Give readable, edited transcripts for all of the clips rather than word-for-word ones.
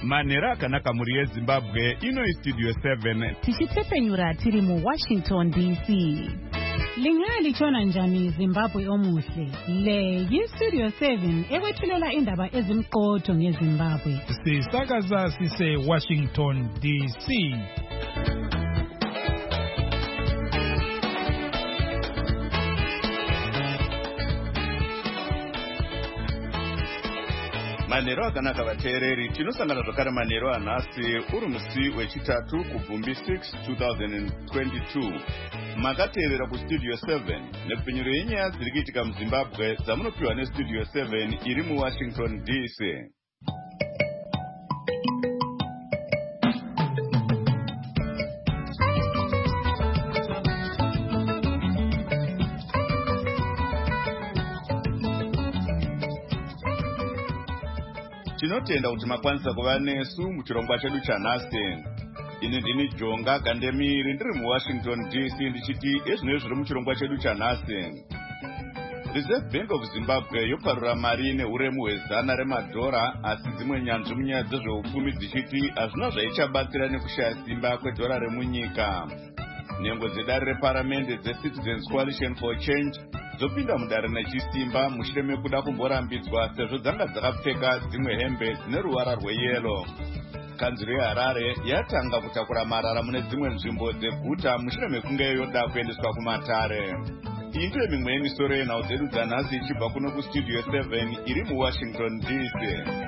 Manera akanaka muri yeZimbabwe ino iStudio 7 tichitepfenyura tiri muWashington DC. Lingalitshona njani Zimbabwe omuhle? Le yiStudio 7 ekwethulela indaba ezimqotho ngeZimbabwe. Sisakaza sise Washington DC. Manero akanaka vateereri, tinosangana zvakare manero anhasi uri musi wechitatu kubvumbi 6 2022. Makateerera kuStudio 7 nepfenyuro yenyaya dziri kuitika muZimbabwe dzamunopiwa neStudio 7 iri muWashington DC. Tinotenda kuti makwanisa kuva nesu muchirongwa chedu chanhasi. Ini ndini Jonga Kandemiri ndiri muWashington DC ndichiti ezvino zviri muchirongwa chedu chanhasi. Reserve Bank of Zimbabwe yoparura mari neuremu hwezana remadhora, asi dzimwe nyanzvi munyaya dzezveupfumi dzichiti hazvina zvaichabatsira nekushaya simba kwedhora remunyika. Nhengo dzedare reparamende dzeCitizens Coalition for Change dzopinda mudare nechisimba mushure mekuda kumborambidzwa sezvo dzanga dzakapfeka dzimwe hembe dzine ruvara rweyero. Kanzuro yeHarare yatanga kutakura marara mune dzimwe nzvimbo dzeguta mushure mekunge yoda kuendeswa kumatare. Iyi ndiyo mimwe yemisoro yenhau dzedu dzanhasi ichibva kuno kuStudio 7 iri muWashington DC.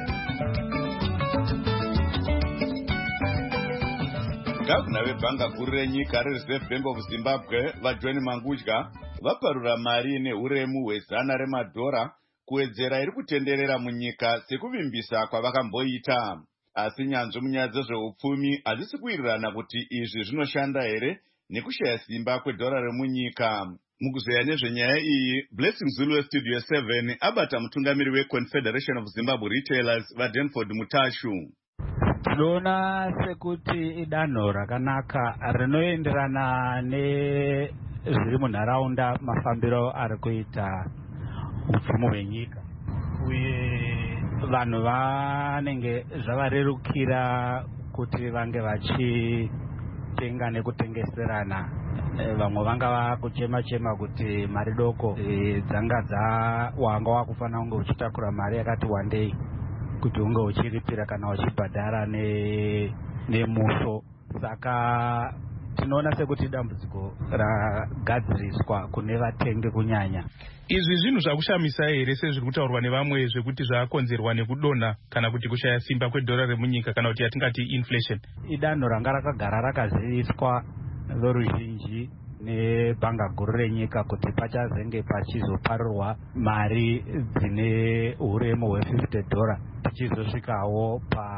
Gavana vebhanga guru renyika reReserve Bank of Zimbabwe vaJohn Mangudya vaparura mari neuremu hwezana remadhora kuwedzera iri kutenderera munyika sekuvimbisa kwavakamboita. Asi nyanzvi munyaya dzezveupfumi hadzisi kuwirirana kuti izvi zvinoshanda here nekushaya simba kwedhora remunyika. Mukuzeya nezvenyaya iyi, Blessing Zulu weStudio 7 abata mutungamiri weConfederation of Zimbabwe Retailers vaDenford Mutashu. Tinoona sekuti idanho rakanaka rinoenderana nezviri munharaunda, mafambiro ari kuita upfumi hwenyika, uye vanhu vanenge zvavarerukira kuti vange vachitenga nekutengeserana. Vamwe vanga vakuchema kuti mari doko wanga wakufana kunge uchitakura mari yakati wandei kuti unge uchiripira kana uchibhadhara nemuso. Saka tinoona sekuti dambudziko ragadziriswa kune vatengi kunyanya. Izvi zvinhu zvakushamisa here sezviri kutaurwa nevamwe zvekuti zvakonzerwa nekudonha kana kuti kushaya simba kwedhora remunyika kana kuti yatingati inflation? Idanho ranga rakagara rakaziviswa veruzhinji nebhanga guru renyika kuti pachazenge pachizoparurwa mari dzine uremu hwe$50 tichizosvikawo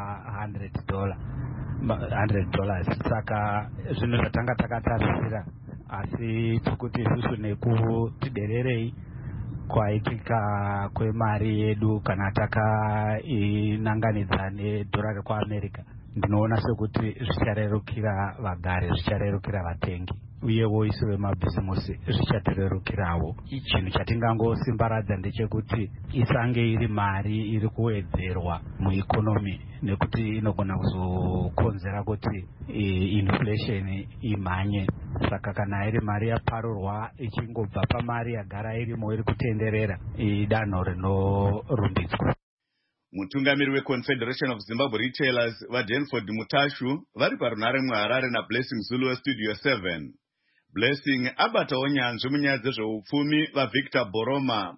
pa$100. Saka zvinhu zvatanga takatarisira, asi tikuti isusu nekuti dererei kwaitika kwemari yedu kana takainanganidza nedhora rekuAmerica, ndinoona sekuti zvicharerukira vagari, zvicharerukira vatengi, uyewo isu vemabhizimusi zvichatirerukirawo. Chinhu chatingangosimbaradza ndechekuti isange iri mari iri kuwedzerwa muikonomi, nekuti inogona kuzokonzera kuti inflation imhanye. Saka kana iri mari yaparurwa ichingobva pamari yagara irimo iri kutenderera, idanho rinorumbidzwa. Mutungamiri weConfederation of Zimbabwe Retailers vaDenford Mutashu vari parunhare muHarare naBlessing Zulu weStudio 7. Blessing abatawo nyanzvi munyaya dzezveupfumi vaVictor Boroma.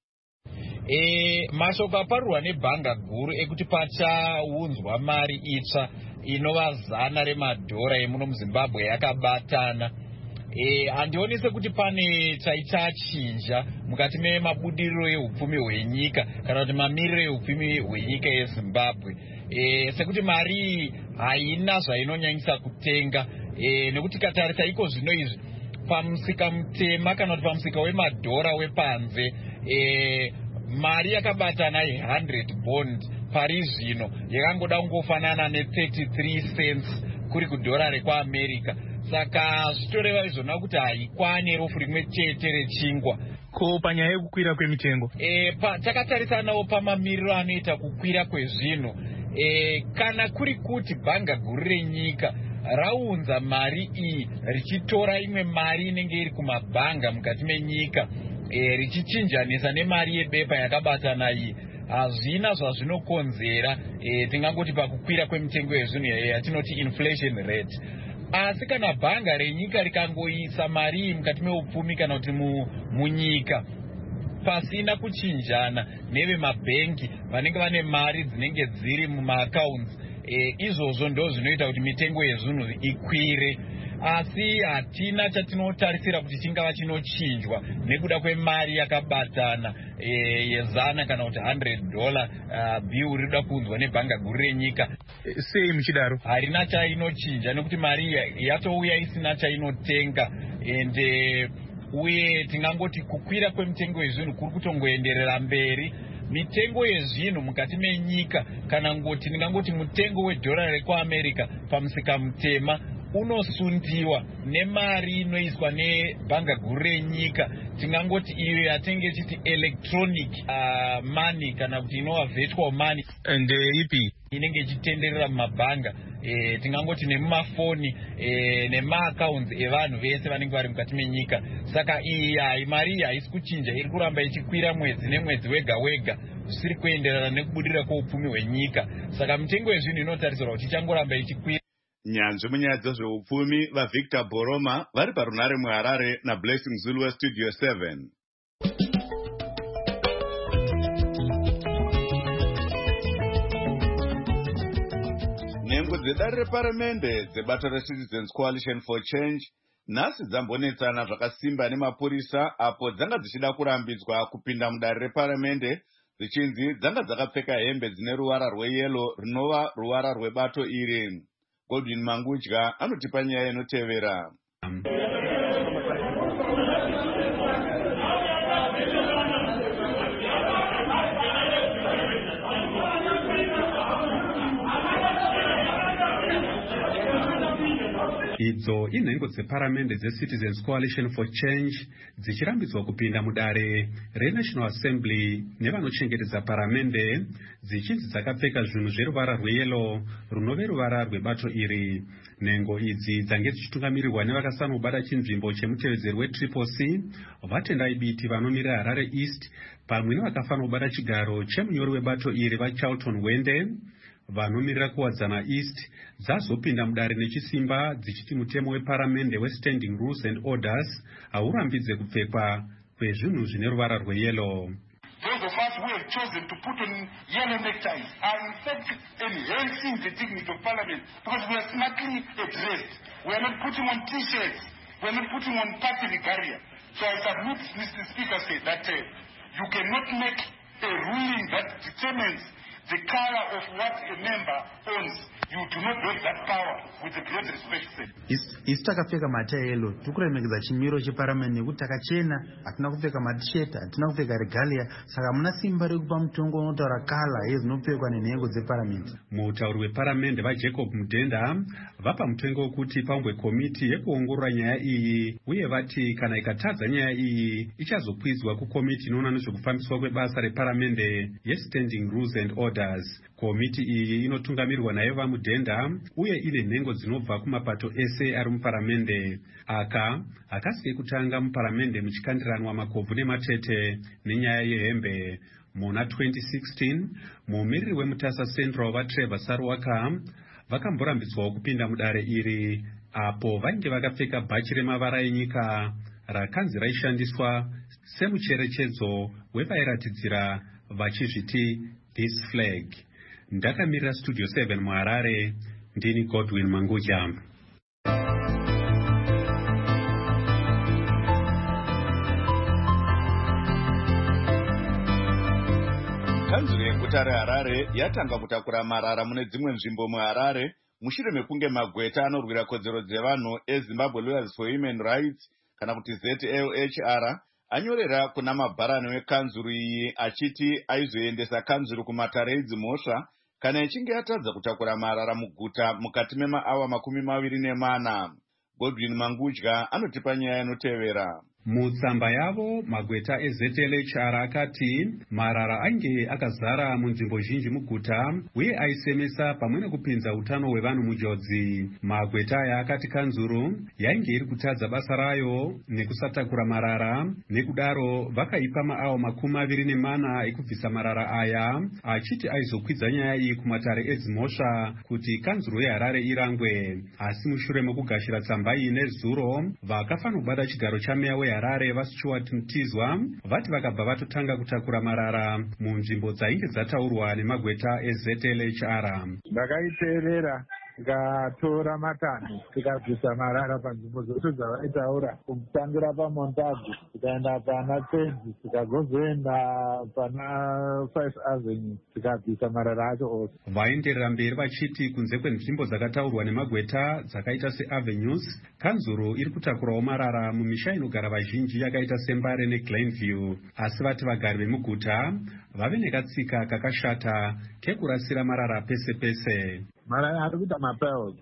Mashoko aparurwa nebhanga guru ekuti pachaunzwa mari itsva inova zana remadhora emuno muZimbabwe yakabatana. Handioni sekuti pane chaichachinja mukati memabudiriro eupfumi hwenyika kana kuti mamiriro eupfumi hwenyika yeZimbabwe. Sekuti mari haina zvainonyanyisa kutenga, nekuti katarisa iko zvino izvi pamusika mutema kana kuti pamusika wemadhora wepanze, mari yakabatana ye100 bond pari zvino yakangoda kungofanana ne33 cents kuri kudhora rekuAmerica. Saka zvitoreva izvona kuti haikwane rofu rimwe chete rechingwa. Ko panyaya yekukwira kwemitengo, takatarisa nawo pamamiriro anoita kukwira kwezvinhu, kana kuri kuti bhanga guru renyika raunza mari iyi richitora imwe mari inenge iri kumabhanga mukati menyika richichinjanisa nemari yebepa yakabatana iyi, hazvina zvazvinokonzera tingangoti pakukwira kwemitengo yezvinhu yatinoti inflation rate. Asi kana bhanga renyika rikangoisa mari iyi mukati meupfumi kana kuti munyika pasina kuchinjana nevemabhengi vanenge vane mari dzinenge dziri mumaaccounts, izvozvo ndo zvinoita kuti mitengo yezvinhu ikwire. Asi hatina chatinotarisira kuti chingava chinochinjwa nekuda kwemari yakabatana yezana kana kuti $100 bill rinoda kuunzwa nebhanga guru renyika. Sei muchidaro? Harina chainochinja nekuti mari yatouya isina chainotenga, ende uye tingangoti kukwira kwemitengo yezvinhu kuri kutongoenderera mberi. Mitengo yezvinhu mukati menyika kana ngoti ndingangoti mutengo wedhora rekuAmerica pamusika mutema unosundiwa nemari inoiswa nebhanga guru renyika, tingangoti iyo yatinenge chiti electronic money kana kuti inova virtual money. Ndeipi inenge ichitenderera mumabhanga, tingangoti nemumafoni nemaaccounts evanhu vese vanenge vari mukati menyika. Saka iyi mari iyi haisi kuchinja, iri kuramba ichikwira mwedzi nemwedzi wega wega zvisiri kuenderana nekubudirira kweupfumi hwenyika. Saka mitengo yezvinhu inotarisirwa kuti ichangoramba ichikwira. Nyanzvi munyaya dzezveupfumi vaVictor Boroma vari parunare muHarare naBlessing Zulu weStudio 7. Nhengo dzedare reparamende dzebato reCitizens Coalition for Change nhasi dzambonetsana zvakasimba nemapurisa apo dzanga dzichida kurambidzwa kupinda mudare reparamende dzichinzi dzanga dzakapfeka hembe dzine ruvara rweyero rinova ruvara rwebato iri. Godwin Mangudya anotipa nyaya inotevera. Idzo inhengo dzeparamende dzeCitizens Coalition for Change dzichirambidzwa kupinda mudare reNational Assembly nevanochengetedza paramende, dzichinzi dzakapfeka zvinhu zveruvara rweyero runove ruvara rwebato iri. Nhengo idzi dzange dzichitungamirirwa nevakasanobata chinzvimbo chemutevedzeri weTriple C vatendai biti vanomirira Harare East pamwe nevakafanobata chigaro chemunyori webato iri vaCharlton Wende vanomirira kuwadzana East dzazopinda mudare nechisimba dzichiti mutemo weparamende weStanding Rules and Orders haurambidze kupfekwa kwezvinhu zvine ruvara rweyero. Those of us who have chosen to put on yellow neckties are in fact enhancing the dignity of Parliament because we are smartly dressed. We are not putting on T-shirts. We are not putting on party regalia. So I submit, Mr. Speaker, say that you cannot make a ruling that determines the color of what a member owns. You do not have that power with the great respect. Isu takapfeka matayelo tikuremekedza chimiro cheparamende nekuti takachena, hatina kupfeka matisheti, hatina kupfeka regalia, saka muna simba rekupa mutongo unotaura kala yezinopfekwa nenhengo dzeparamende. Mutauri weparamende vaJacob Mudenda vapa mutengo wekuti paumbwe komiti yekuongorora nyaya iyi, uye vati kana ikatadza nyaya iyi ichazokwidzwa kukomiti inoona nezvekufambiswa kwebasa reparamende yeStanding Rules and Orders. Komiti iyi inotungamirirwa naye vaMudenda uye ine nhengo dzinobva kumapato ese ari muparamende. Aka akasiye kutanga muparamende muchikandiranwa makobvu nematete nenyaya yehembe. Muna 2016 muumiriri weMutasa Central vaTrevor Sarwaka vakamborambidzwawo kupinda mudare iri apo vainge vakapfeka bhachi remavara enyika rakanzi raishandiswa semucherechedzo wevairatidzira vachizviti this flag. Ndakamirira Studio 7 muHarare, ndini Godwin Mangudya. Kanzuro yeguta reHarare yatanga kutakura marara mune dzimwe nzvimbo muHarare mushure mekunge magweta anorwira kodzero dzevanhu eZimbabwe Lawyers for Human Rights kana kuti ZLHR anyorera kuna mabharani wekanzuro iyi achiti aizoendesa kanzuro kumatare edzimhosva kana ichinge yatadza kutakura marara muguta mukati memaawa 24. Godwin Mangudya anotipa nyaya inotevera. Mutsamba yavo magweta eZLHR akati marara ainge akazara munzvimbo zhinji muguta uye aisemesa pamwe nekupinza utano hwevanhu munjodzi. Magweta aya akati kanzuru yainge iri kutadza basa rayo nekusatakura marara, nekudaro vakaipa maawa 24 ekubvisa marara aya, achiti aizokwidza nyaya iyi kumatare edzimhosva kuti kanzuru yeHarare irangwe. Asi mushure mekugashira tsamba iyi nezuro, vakafanira kubata chigaro chameya weHarare vaStuart Mtizwa vati vakabva vatotanga kutakura marara munzvimbo dzainge dzataurwa nemagweta eZLHR. Ndakaiteerera tikatora matanho tikabvisa marara panzvimbo dzose dzavaitaura, kutangira paMontagu tikaenda pana Tenzi tikazozoenda pana 5 Avenue tikabvisa marara acho ose. Vaenderera mberi vachiti kunze kwenzvimbo dzakataurwa nemagweta dzakaita seAvenues, kanzuru iri kutakurawo marara mumisha inogara vazhinji yakaita seMbare neGlenview. Asi vati vagari vemuguta vave nekatsika kakashata kekurasira marara pese pese. Marara ari kuita mapels,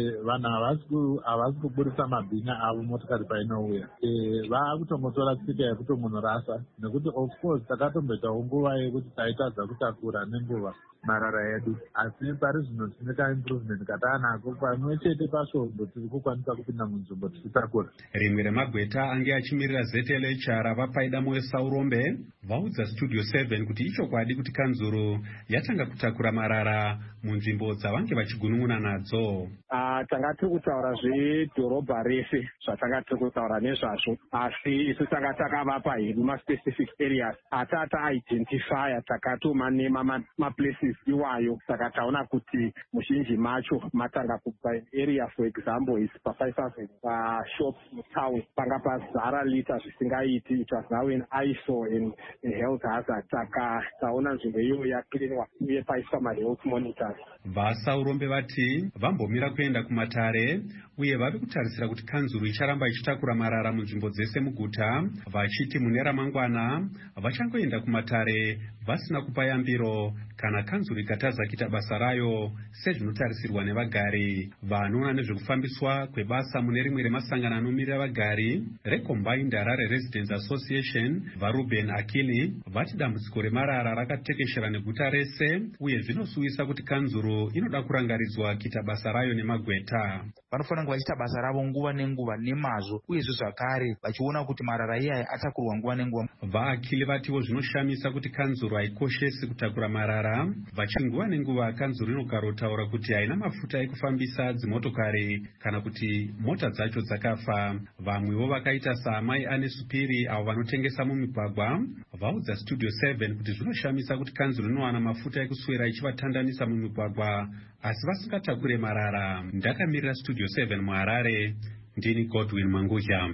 vanhu havasi kuburisa mabhinya avo motikari painouya. Vaakutongotora tsika yekuti munhu rasa, nekuti of course takatomboitawo nguva yekuti taitadza kutakura nenguva marara edu, asi pari zvino tinoita improvement kataanako pamwe chete pasvondo tiri kukwanisa kupinda munzvimbo tichitakura. Rimwe remagweta ange achimirira ZLHR vapaida moyo Saurombe vaudza Studio 7 kuti ichokwadi kuti kanzuru yatanga kutakura marara munzvimbo dzavange vachigunun'una nadzo. Tanga tiri kutaura zvedhorobha rese zvatanga tiri kutaura nezvazvo, asi isu tanga takavapa hedu ma-specific areas atata identifya takatoma nemaplaces iwayo, saka taona kuti muzhinji macho matanga kubva area, for example is pa5,000 pashops mutown panga pazara lita zvisingaiti, it was now in ISO and health hazard, saka taona nzvimbo iyoyo yaklinwa uye paiswa ma-health monitors. VaSaurombe vati vambomira kuenda kumatare uye vari kutarisira kuti kanzuru icharamba ichitakura marara munzvimbo dzese muguta, vachiti mune ramangwana vachangoenda kumatare vasina kupa yambiro kana kanzuru ikatadza kuita basa rayo sezvinotarisirwa nevagari. Vanoona nezvekufambiswa kwebasa mune rimwe remasangano anomirira vagari reCombined Harare Residents Association, vaRuben Akili vati dambudziko remarara rakatekeshera neguta rese uye zvinosuwisa kuti kanzuru inoda kurangaridzwa kuita basa rayo nemagweta. Vanofanira kunge vachiita basa ravo nguva nenguva nemazvo, uyezve zvakare vachiona kuti marara iyaya atakurwa nguva nenguva. VaAkili vatiwo zvinoshamisa kuti kanzuru haikoshesi kutakura marara, vachiti nguva nenguva kanzuru inogara kutaura kuti haina mafuta ekufambisa dzimotokari kana kuti mota dzacho dzakafa. Vamwewo vakaita saamai ane supiri avo vanotengesa mumigwagwa vaudza Studio 7 kuti zvinoshamisa kuti kanzuru inowana mafuta ekuswera ichivatandanisa mumigwagwa asi vasingatakure marara. Ndakamirira Studio 7 muHarare, ndini Godwin Manguja.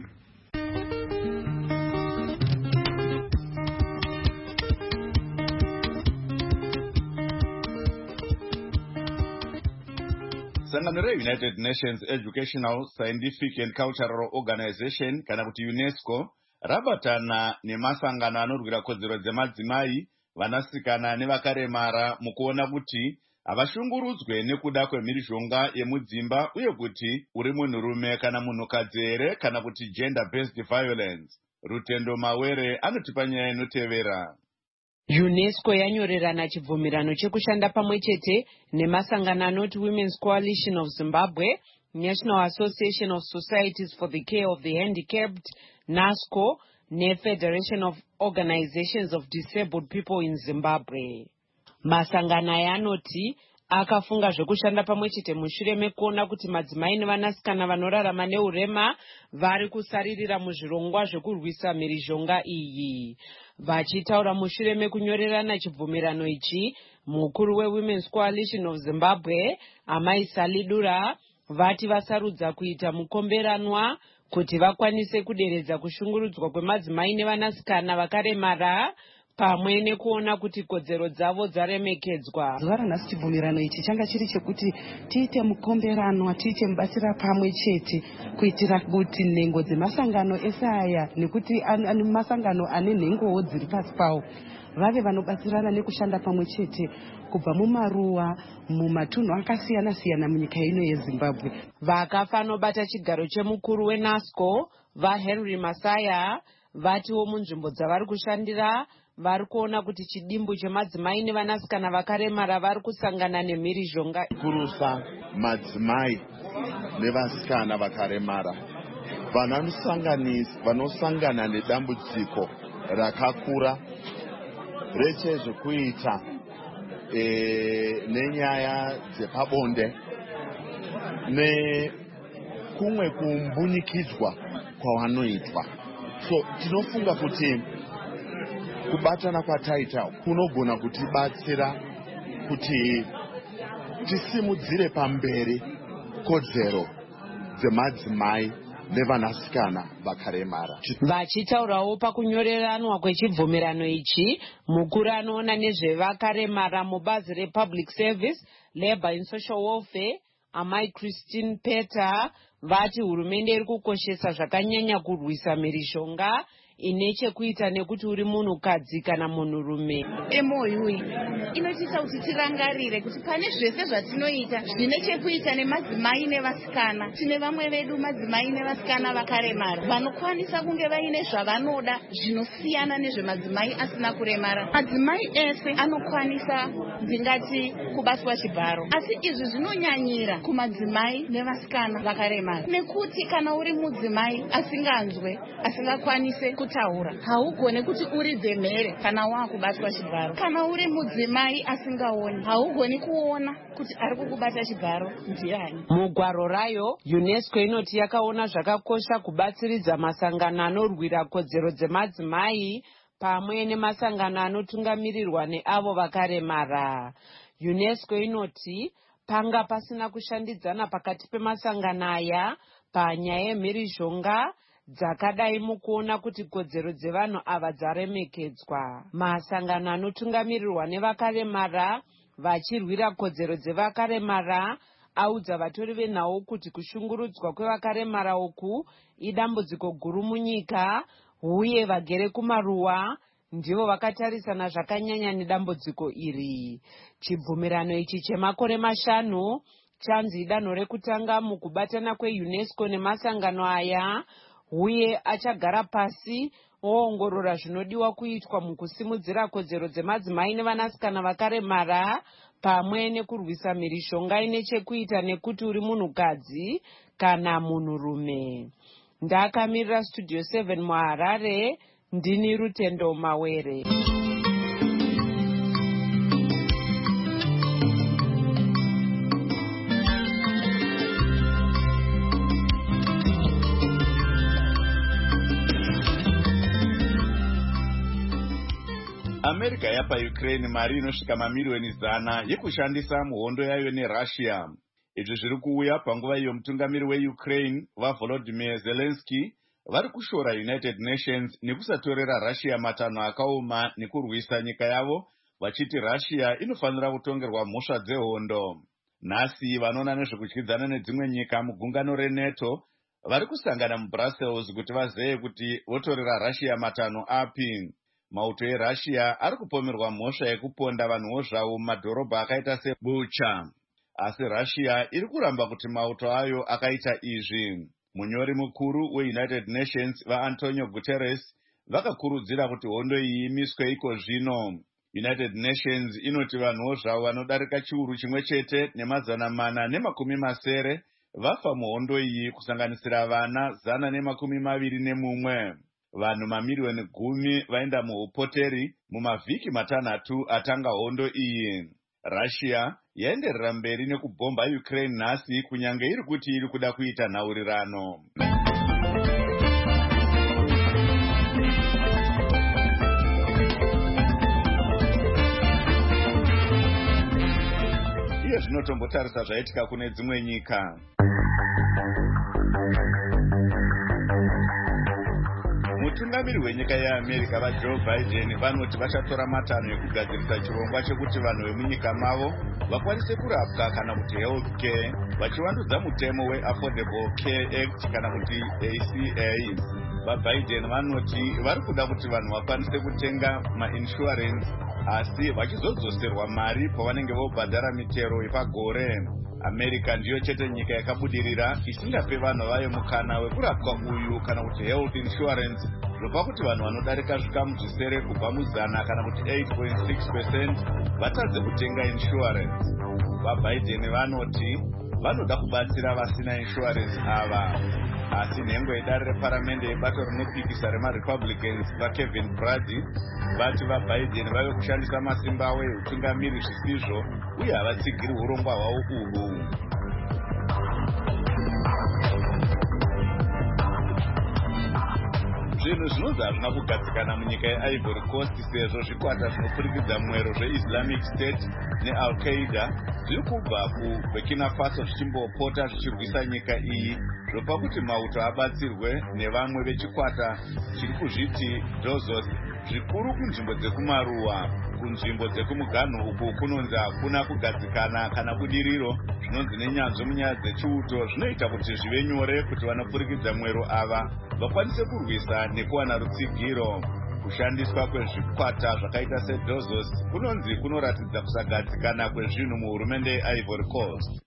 Sangano reUnited Nations Educational, Scientific and Cultural Organization kana kuti UNESCO rabatana nemasangano anorwira kodzero dzemadzimai, vanasikana nevakaremara mukuona kuti havashungurudzwe nekuda kwemhirizhonga yemudzimba uye kuti uri munhurume kana munhukadzi here kana kuti gender based violence. Rutendo Mawere anotipa nyaya inotevera. UNESCO yanyorerana chibvumirano chekushanda pamwe chete nemasangano anoti Women's Coalition of Zimbabwe, National Association of Societies for the Care of the Handicapped, NASCO, neFederation of Organizations of Disabled People in Zimbabwe. Masangano aya anoti akafunga zvekushanda pamwe chete mushure mekuona kuti madzimai nevanasikana vanorarama neurema vari kusaririra muzvirongwa zvekurwisa mhirizhonga iyi. Vachitaura mushure mekunyorerana chibvumirano ichi, mukuru weWomen's Coalition of Zimbabwe, Amai Salidura, vati vasarudza kuita mukomberanwa kuti vakwanise kuderedza kushungurudzwa kwemadzimai nevanasikana vakaremara pamwe nekuona kuti kodzero dzavo dzaremekedzwa. Zuva ranhasi chibvumirano ichi changa chiri chekuti tiite mukomberanwa, tiite mubatsira pamwe chete kuitira kuti nhengo dzemasangano ese aya nekuti masangano ane nhengowo dziri pasi pawo vave vanobatsirana nekushanda pamwe chete kubva mumaruwa mumatunhu akasiyana siyana munyika ino yeZimbabwe. Vakafanobata chigaro chemukuru weNASCO vaHenry Masaya vatiwo munzvimbo dzavari kushandira vari kuona kuti chidimbu chemadzimai nevanasikana vakaremara vari kusangana nemhirizhonga kurusa madzimai nevasikana vakaremara vanosangana nedambudziko rakakura rechezvekuita nenyaya dzepabonde nekumwe kumbunyikidzwa kwavanoitwa. So tinofunga kuti kubatana kwataita kunogona kutibatsira kuti tisimudzire pamberi kodzero dzemadzimai nevanasikana vakaremara. Vachitaurawo pakunyoreranwa kwechibvumirano ichi, mukuru anoona nezvevakaremara mubazi rePublic Service, Labour and Social Welfare, Amai Christine Peter, vati hurumende iri kukoshesa zvakanyanya kurwisa mhirizhonga ine chekuita nekuti uri munhukadzi kana munhurume. MOU inotiisa kuti tirangarire kuti pane zvese zvatinoita zvine chekuita nemadzimai nevasikana. Tine vamwe vedu madzimai nevasikana vakaremara vanokwanisa kunge vaine zvavanoda zvinosiyana nezvemadzimai asina kuremara. Madzimai ese anokwanisa ndingati kubatwa chibharo, asi izvi zvinonyanyira kumadzimai nevasikana vakaremara, nekuti kana uri mudzimai asinganzwe, asingakwanise kutaura, haugone kuti uridze mhere kana wakubatwa chibharo. Kana uri mudzimai asingaoni, haugoni kuona kuti ari kukubata chibharo ndiani. Mugwaro rayo, UNESCO inoti yakaona zvakakosha kubatsiridza masangano anorwira kodzero dzemadzimai pamwe nemasangano anotungamirirwa neavo vakaremara. UNESCO inoti panga pasina kushandidzana pakati pemasangano aya panyaya yemhirizhonga dzakadai mukuona kuti kodzero dzevanhu ava dzaremekedzwa. Masangano anotungamirirwa nevakaremara vachirwira kodzero dzevakaremara audza vatori venhau kuti kushungurudzwa kwevakaremara uku idambudziko guru munyika, uye vagere kumaruwa ndivo vakatarisana zvakanyanya nedambudziko iri. Chibvumirano ichi chemakore 5 chanzi danho rekutanga mukubatana kweUNESCO nemasangano aya, uye achagara pasi oongorora zvinodiwa kuitwa mukusimudzira kodzero dzemadzimai nevanasikana vakaremara pamwe nekurwisa mhirizhonga ine chekuita nekuti uri munhukadzi kana munhurume. Ndakamirira Studio 7 muHarare, ndini Rutendo Mawere. America yapa Ukraine mari inosvika mamiliyoni 100 yekushandisa muhondo yayo neRussia. Izvi zviri kuuya panguva iyo mutungamiri weUkraine vaVolodymyr Zelensky vari kushora United Nations nekusatorera Russia matanho akaoma nekurwisa nyika yavo, vachiti Russia inofanira kutongerwa mhosva dzehondo. Nhasi vanoona nezvekudyidzana nedzimwe nyika mugungano reNATO vari kusangana muBrussels kuti vazeye kuti votorera Russia matanho api. Mauto eRussia ari kupomerwa mhosva yekuponda vanhuwo zvavo mumadhorobha akaita seBucha. Asi Russia iri kuramba kuti mauto ayo akaita izvi. Munyori mukuru weUnited Nations vaAntonio Guterres vakakurudzira kuti hondo iyi imiswe iko zvino. United Nations inoti vanhuwo zvavo vanodarika chiuru chimwe chete ne490 vafa muhondo iyi, kusanganisira vana 121. Vanhu mamiliyoni 10 vaenda muupoteri mumavhiki 6 atanga hondo iyi. Russia yaenderera mberi nekubhomba Ukraine nhasi kunyange iri kuti iri kuda kuita nhaurirano. Iye zvinotombotarisa zvaitika kune dzimwe nyika. Mutungamiri wenyika yeAmerica vaJoe Biden vanoti vachatora matanho ekugadzirisa chirongwa chekuti vanhu vemunyika mavo vakwanise kurapwa kana kuti health care, vachivandudza mutemo weAffordable Care Act kana kuti ACA. VaBiden vanoti vari kuda kuti vanhu vakwanise kutenga mainsurance, asi vachizodzoserwa mari pavanenge vobhadhara mitero yepagore. America ndiyo chete nyika yakabudirira isingape vanhu vayo mukana wekurapwa uyu kana kuti health insurance, zvopa kuti vanhu vanodarika zvikamu zvisere kubva muzana kana kuti 8.6% vatadze kutenga insurance. VaBiden vanoti vanoda kubatsira vasina insurance ava, asi nhengo yedare reparamende yebato rinopikisa remaRepublicans vaKevin Brady vati vaBiden vave kushandisa masimba avo eutungamiri zvisizvo uye havatsigiri urongwa hwavo uhwu. Zvinhu zvinonzi hazvina kugadzikana munyika yeIvory Coast sezvo zvikwata zvinopfurikidza mwero zveIslamic State neAl-Qaeda zviri kubva kuBurkina Faso zvichimbopota zvichirwisa nyika iyi, zvopa kuti mauto abatsirwe nevamwe vechikwata chiri kuzviti Dozos, zvikuru kunzvimbo dzekumaruwa. Kunzvimbo dzekumuganhu uku kunonzi hakuna kugadzikana kana budiriro, zvinonzi nenyanzvi munyaya dzechiuto zvinoita kuti zvive nyore kuti vanopfurikidza mwero ava vakwanise kurwisa nekuwana rutsigiro. Kushandiswa kwezvikwata zvakaita seDozos kunonzi kunoratidza kusagadzikana kwezvinhu muhurumende yeIvory Coast.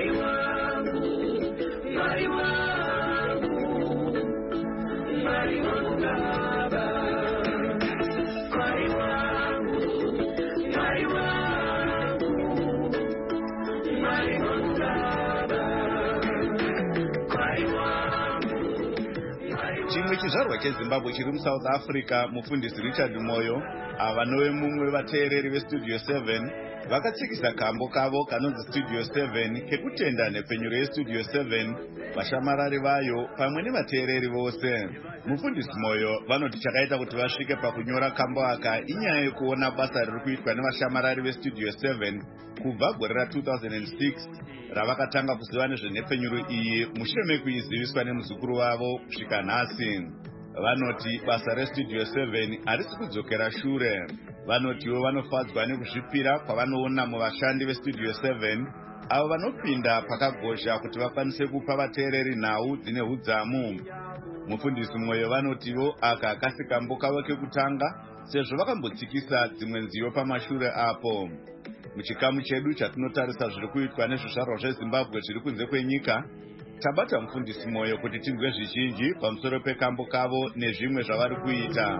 Chimwe chizvarwa cheZimbabwe chiri muSouth Africa, mufundisi Richard Moyo ava novemumwe vateereri veStudio 7 vakatsikisa kambo kavo kanonzi Studio 7 kekutenda nhepfenyuro yeStudio 7 vashamarari vayo pamwe nevateereri vose. Mufundisi Moyo vanoti chakaita kuti vasvike pakunyora kambo aka inyaya yekuona basa riri kuitwa nevashamarari veStudio 7 kubva gore ra2006 ravakatanga kuziva nezvenhepfenyuro iyi mushure mekuiziviswa nemuzukuru wavo kusvika nhasi. Vanoti basa reStudio 7 harisi kudzokera shure. Vanotiwo vanofadzwa nekuzvipira kwavanoona muvashandi veStudio 7 avo vanopinda pakagozha kuti vakwanise kupa vateereri nhau dzine hudzamu. Mufundisi Moyo vanotiwo aka kasi kambo kavo kekutanga sezvo vakambotsikisa dzimwe nziyo pamashure apo. Muchikamu chedu chatinotarisa zviri kuitwa nezvizvarwa zveZimbabwe zviri kunze kwenyika, tabata mufundisi Moyo kuti tinzwe zvizhinji pamusoro pekambo kavo nezvimwe zvavari kuita.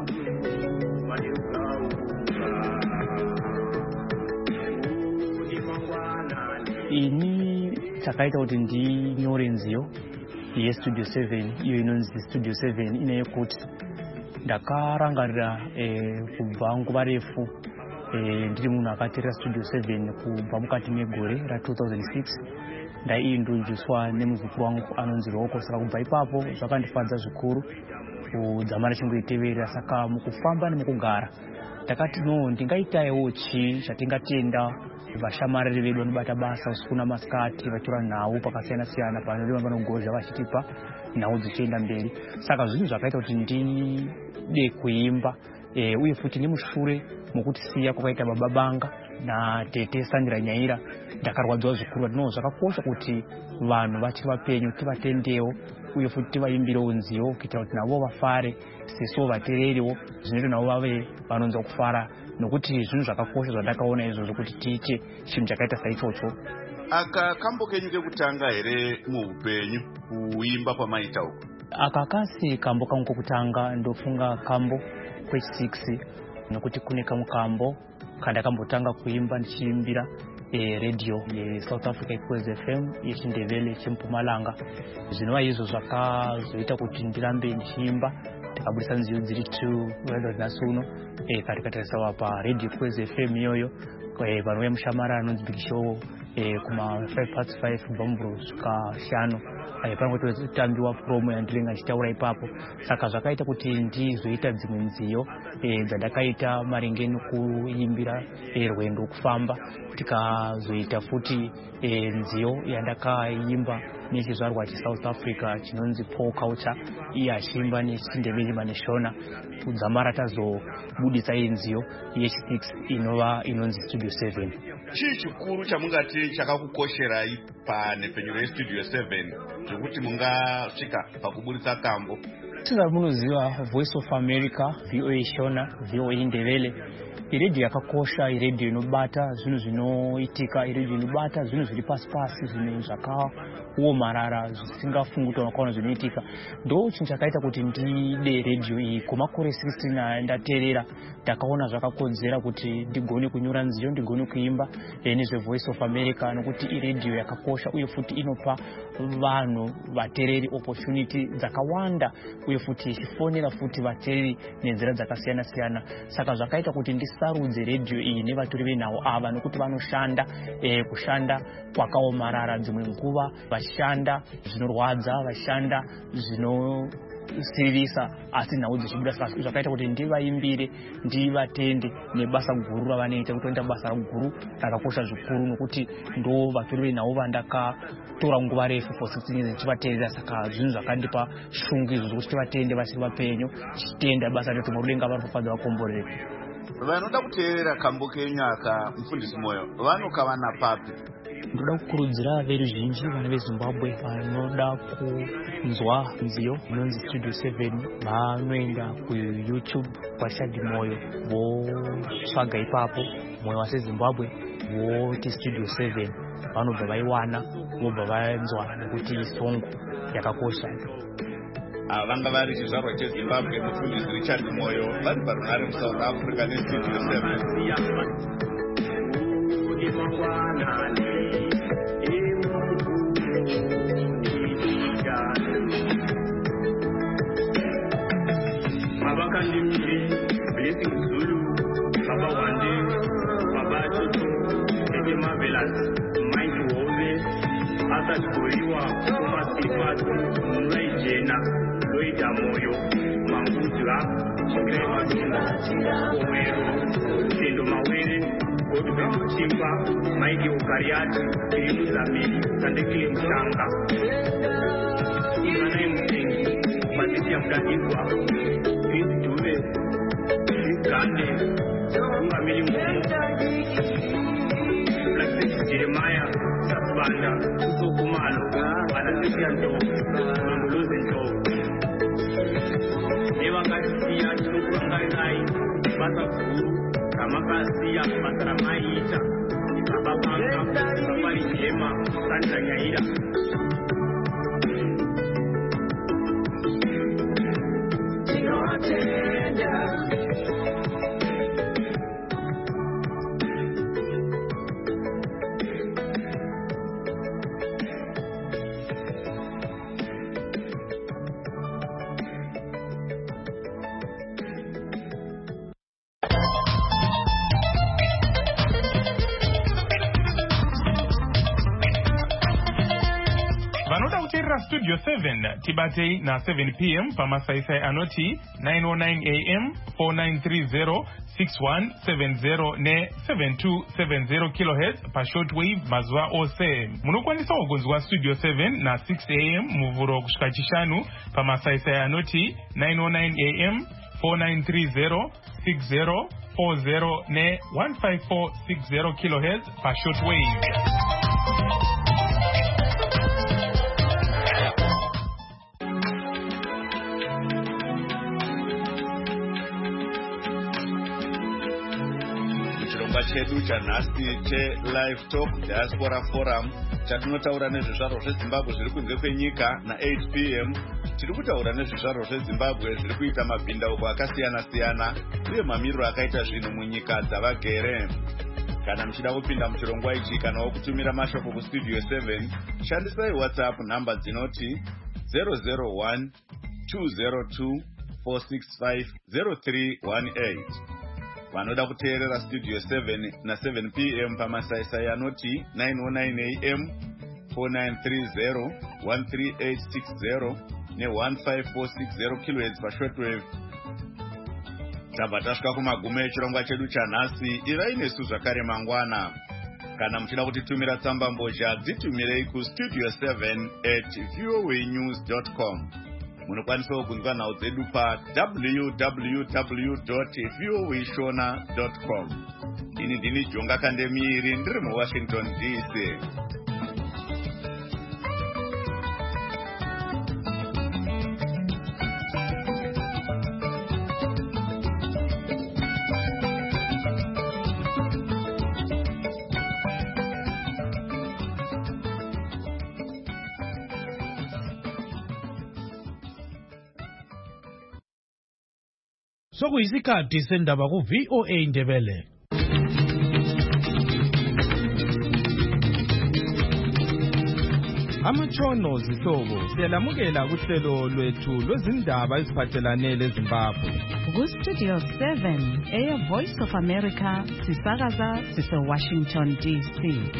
Ini chakaita kuti ndinyore nziyo yeStudio 7 iyo inonzi Studio 7 ineyo kuti ndakarangarira kubva nguva refu ndiri munhu akateerera Studio 7 kubva mukati megore ra2006 ndaintroduced nemuzukuru wangu anonzi Roko. Saka kubva ipapo zvakandifadza zvikuru kudzamara chingoiteverera. Saka mukufamba nemukugara takati no ndingaitaiwo chii chatingatenda vashamarari vedu vanobata basa usiku namasikati vachitora nhau pakasiyana siyana panoreva vanogozha vachitipa nhau dzichienda mberi. Saka zvinhu zvakaita kuti ndide kuimba uye futi nemushure mokutisiya kwakaita baba Banga natete Sandra Nyaira ndakarwadziwa zvikuru. No zvakakosha kuti vanhu vachiri vapenyu tivatendewo uye futi tivaimbirewo nziyo kuitira kuti navo vafare sesuwo vateereriwo zvinoita navo vave vanonza kufara, nokuti zvinhu zvakakosha zvandakaona izvozvo kuti tiite chinhu chakaita saichocho. Aka kambo kenyu kekutanga here muupenyu kuimba kwamaita uko? Aka kasi kambo kangu kokutanga, ndofunga kambo kwechi6 nokuti kune kamukambo kandakambotanga kuimba ndichiimbira radio yeSouth Africa Ikwezi FM yechindevele cheMpumalanga. Zvinova izvo zvakazoita kuti ndirambe ndichiimba. Ndikabudisa nziyo dziri 2 nasuno katikatariswa paRadio Ikwezi FM iyoyo vanouya mushamara anonzi Big Show kuma 5:5 kubva mubro kusvika 5 pangototambiwa promo yandirenga ndichitaura ipapo. Saka zvakaita kuti ndizoita dzimwe nziyo dzandakaita maringe nokuimbira rwendo kufamba. Tikazoita futi nziyo yandakaimba nechizvarwa cheSouth Africa chinonzi Paul Culture, iye achiimba nechindeveli maneshona. Kudzamara tazobudisa nziyo yechi6 inonzi Studio 7. Chii chikuru chamungati chakakukosherai panhepfenyuro yeStudio 7 zvokuti mungasvika pakubudisa kambo? Sezari munoziva Voice of America, VOA Shona, VOA Indevele. Iredio yakakosha, iredio inobata zvinhu zvinoitika, iredio inobata zvinhu zviri pasi pasi, zvinhu zvakaomarara zvisingafungutwa nakaona zvinoitika. Ndo chinhu chakaita kuti ndide redio iyi. Kumakore 16 ndateerera, ndakaona zvakakodzera kuti ndigone kunyora nziyo, ndigone kuimba nezve Voice of America, nokuti iredio yakakosha uye futi inopa vanhu vateereri opportunity dzakawanda uye futi ichifonera futi vateereri nenzira dzakasiyana siyana. Saka zvakaita kuti ndisarudze redio iyi nevatori venhau ava, nokuti vanoshanda kushanda kwakaomarara, dzimwe nguva vashanda zvinorwadza, vashanda zvinosirisa, asi nhau dzichibuda. Saka zvakaita kuti ndivaimbire, ndivatende nebasa guru ravanoita, kuti vaita basa guru rakakosha zvikuru, nokuti ndo vatori venhau vandakatora nguva refu for 16 years ndichivateerera. Saka zvinhu zvakandipa shungu izvo zvokuti tivatende vachiri vapenyu, tichitenda basa retu murudenga vari kufadza vakomborere. Vanoda kuteerera Kambo kenyaka, mufundisi Moyo, vanokavana papi? Ndoda kukurudzira veruzhinji vana veZimbabwe vanoda kunzwa nziyo inonzi Studio 7 vanoenda kuYouTube kwaShadi Moyo votsvaga ipapo Moyo waseZimbabwe voti Studio 7 vanobva vaiwana vobva vanzwa nokuti songo yakakosha. Vanga vari chizvarwa cheZimbabwe, mufundisi Richard Moyo, vari parunare muSouth Africa neStudio 7. Abakandimiri, Blessing Zulu, Baba Wande, Baba Toto, Eke Marvelous, Mike Wove, Asad Koriwa, Thomas Ifatu, Nulai Jena, Loida Moyo, Mangudra, Chingre Maduna, Omero, Tendo Mawere, Godwin Chimba, Mike Okariati, Kirimu Zamiri, Sandekile Mshanga, Igana Mtengi, Patricia Mdadikwa, Duve, Gande, Ungamili Momo, Black Jeremiah, Banda, Sukumalo, Anasiando, Londolozento, Eva Garcia, Chukuangai, Bata Guru, Kamakasia, Patramaita, Babanga, Safari Jema, Santa Yaira. Studio 7 Tibatei na 7 p.m. pamasaisai anoti 909 a.m. 4930 6170 ne 7270 kHz pa shortwave mazuva ose. Munokwanisa kugonzwa Studio 7 na 6 a.m. muvhuro kusvika chishanu pamasaisai anoti 909 a.m. 4930 6040 ne 15460 kHz pa shortwave. chedu chanhasi che-Live Talk Diaspora Forum chatinotaura nezvezvaro zveZimbabwe zviri kunze kwenyika na8 p.m. tiri kutaura nezvezvaro zveZimbabwe zviri kuita mabhindauko akasiyana-siyana uye mamiriro akaita zvinhu munyika dzavagere. Kana muchida kupinda muchirongwa ichi kana kutumira mashoko kuStudio 7, shandisai WhatsApp nhamba dzinoti 001 202 465 0318. Vanoda kuteerera Studio 7 na 7 p.m. pamasaisai anoti 909 a.m. 4930 13860 ne 15460 kHz pa shortwave. Tabva tasvika kumagumo echirongwa chedu chanhasi. Ivai nesu zvakare mangwana. Kana muchida kutitumira tsamba mbozha dzitumirei kustudio7@voanews.com. Munokwanisa kunzwa nhau dzedu pa www.voashona.com. Ini ndini Jonga Kandemiri ndiri muWashington DC. Sokuyisikhathi sendaba ku VOA Indebele. Amatshono zihlobo siyalamukela kuhlelo lwethu lwezindaba eziphathelane leZimbabwe. Ku-Studio 7 Air Voice of America sisakaza sise-Washington DC.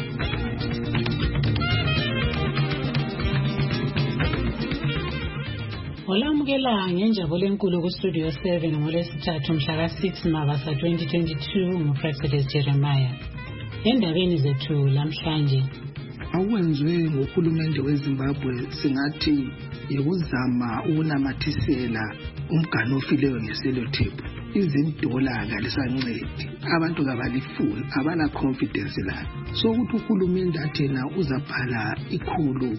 Olamukela ngenjabulo enkulu ku-Studio 7 ngolwesithathu mhla ka-6 Mabasa 2022 nguPresidency Jeremiah. Endabeni zethu lamhlanje, awenzwe ngohulumende weZimbabwe singathi yikuzama ukunamathisela umganu ofileyo ngeselotephu. $10 kalisancedi, abantu kabalifuni, abala confidence layo. So ukuthi uhulumende athena uzabhala $100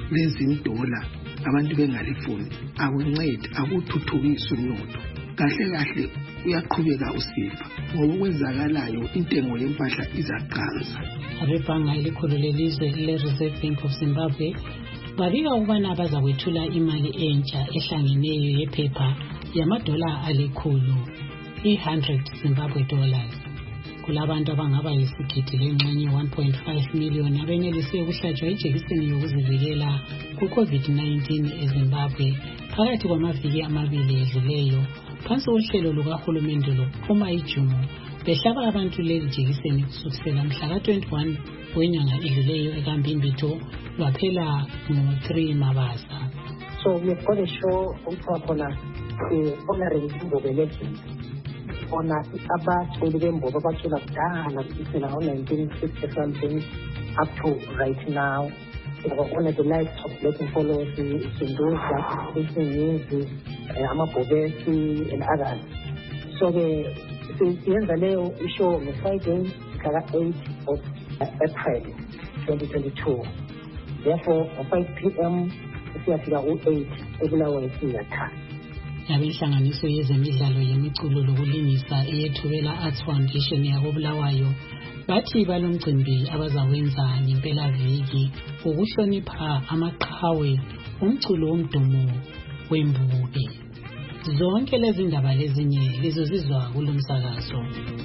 $10 abantu bengalifuni, akuncedi, akuthuthukisi umnotho. Kahle kahle uyaqhubeka usifa ngoba kwenzakalayo intengo yempahla izaqansa. Abebhanga elikhulu lelizwe le-Reserve Bank of Zimbabwe babika ukubana bazakwethula imali entsha ehlangeneyo yephepha yamadola $100, $100 Zimbabwe dollars. Kulabantu abangaba yisigidi lengxenye 1.5 million abenelise ukuhlatshwa ijekiseni yokuzivikela ku-COVID-19 eZimbabwe phakathi kwamaviki amabili edluleyo phansi kohlelo lukahulumende lokuphuma ijumo behlaba abantu leli jekiseni kusukela mhla ka-21 wenyanga edluleyo ekambimbito lwaphela ngo-3 Mabasa. So we've got a show khona honoring Zimbabwe elections. Ona abaculi bembobo abacula kudala kusukela ngo-1960 something up to right now. One of the likes of Black and Followers, Sindoza, Isinyezi, Amabobesi, and others. So the Leo show on Friday, 8th of April 2022. Therefore, at 5 p.m., siyafika ku-8 eBulawayo siyathatha. Yabenhlanganiso yezemidlalo yemiculo lokulingisa eyethubela Arts Foundation yakobulawayo bathi balomcimbi abazawenza ngempela-viki ukuhlonipha amaqhawe umculo womdumo wembuke. Zonke lezi ndaba lezinye lizozizwa kulo msakazo.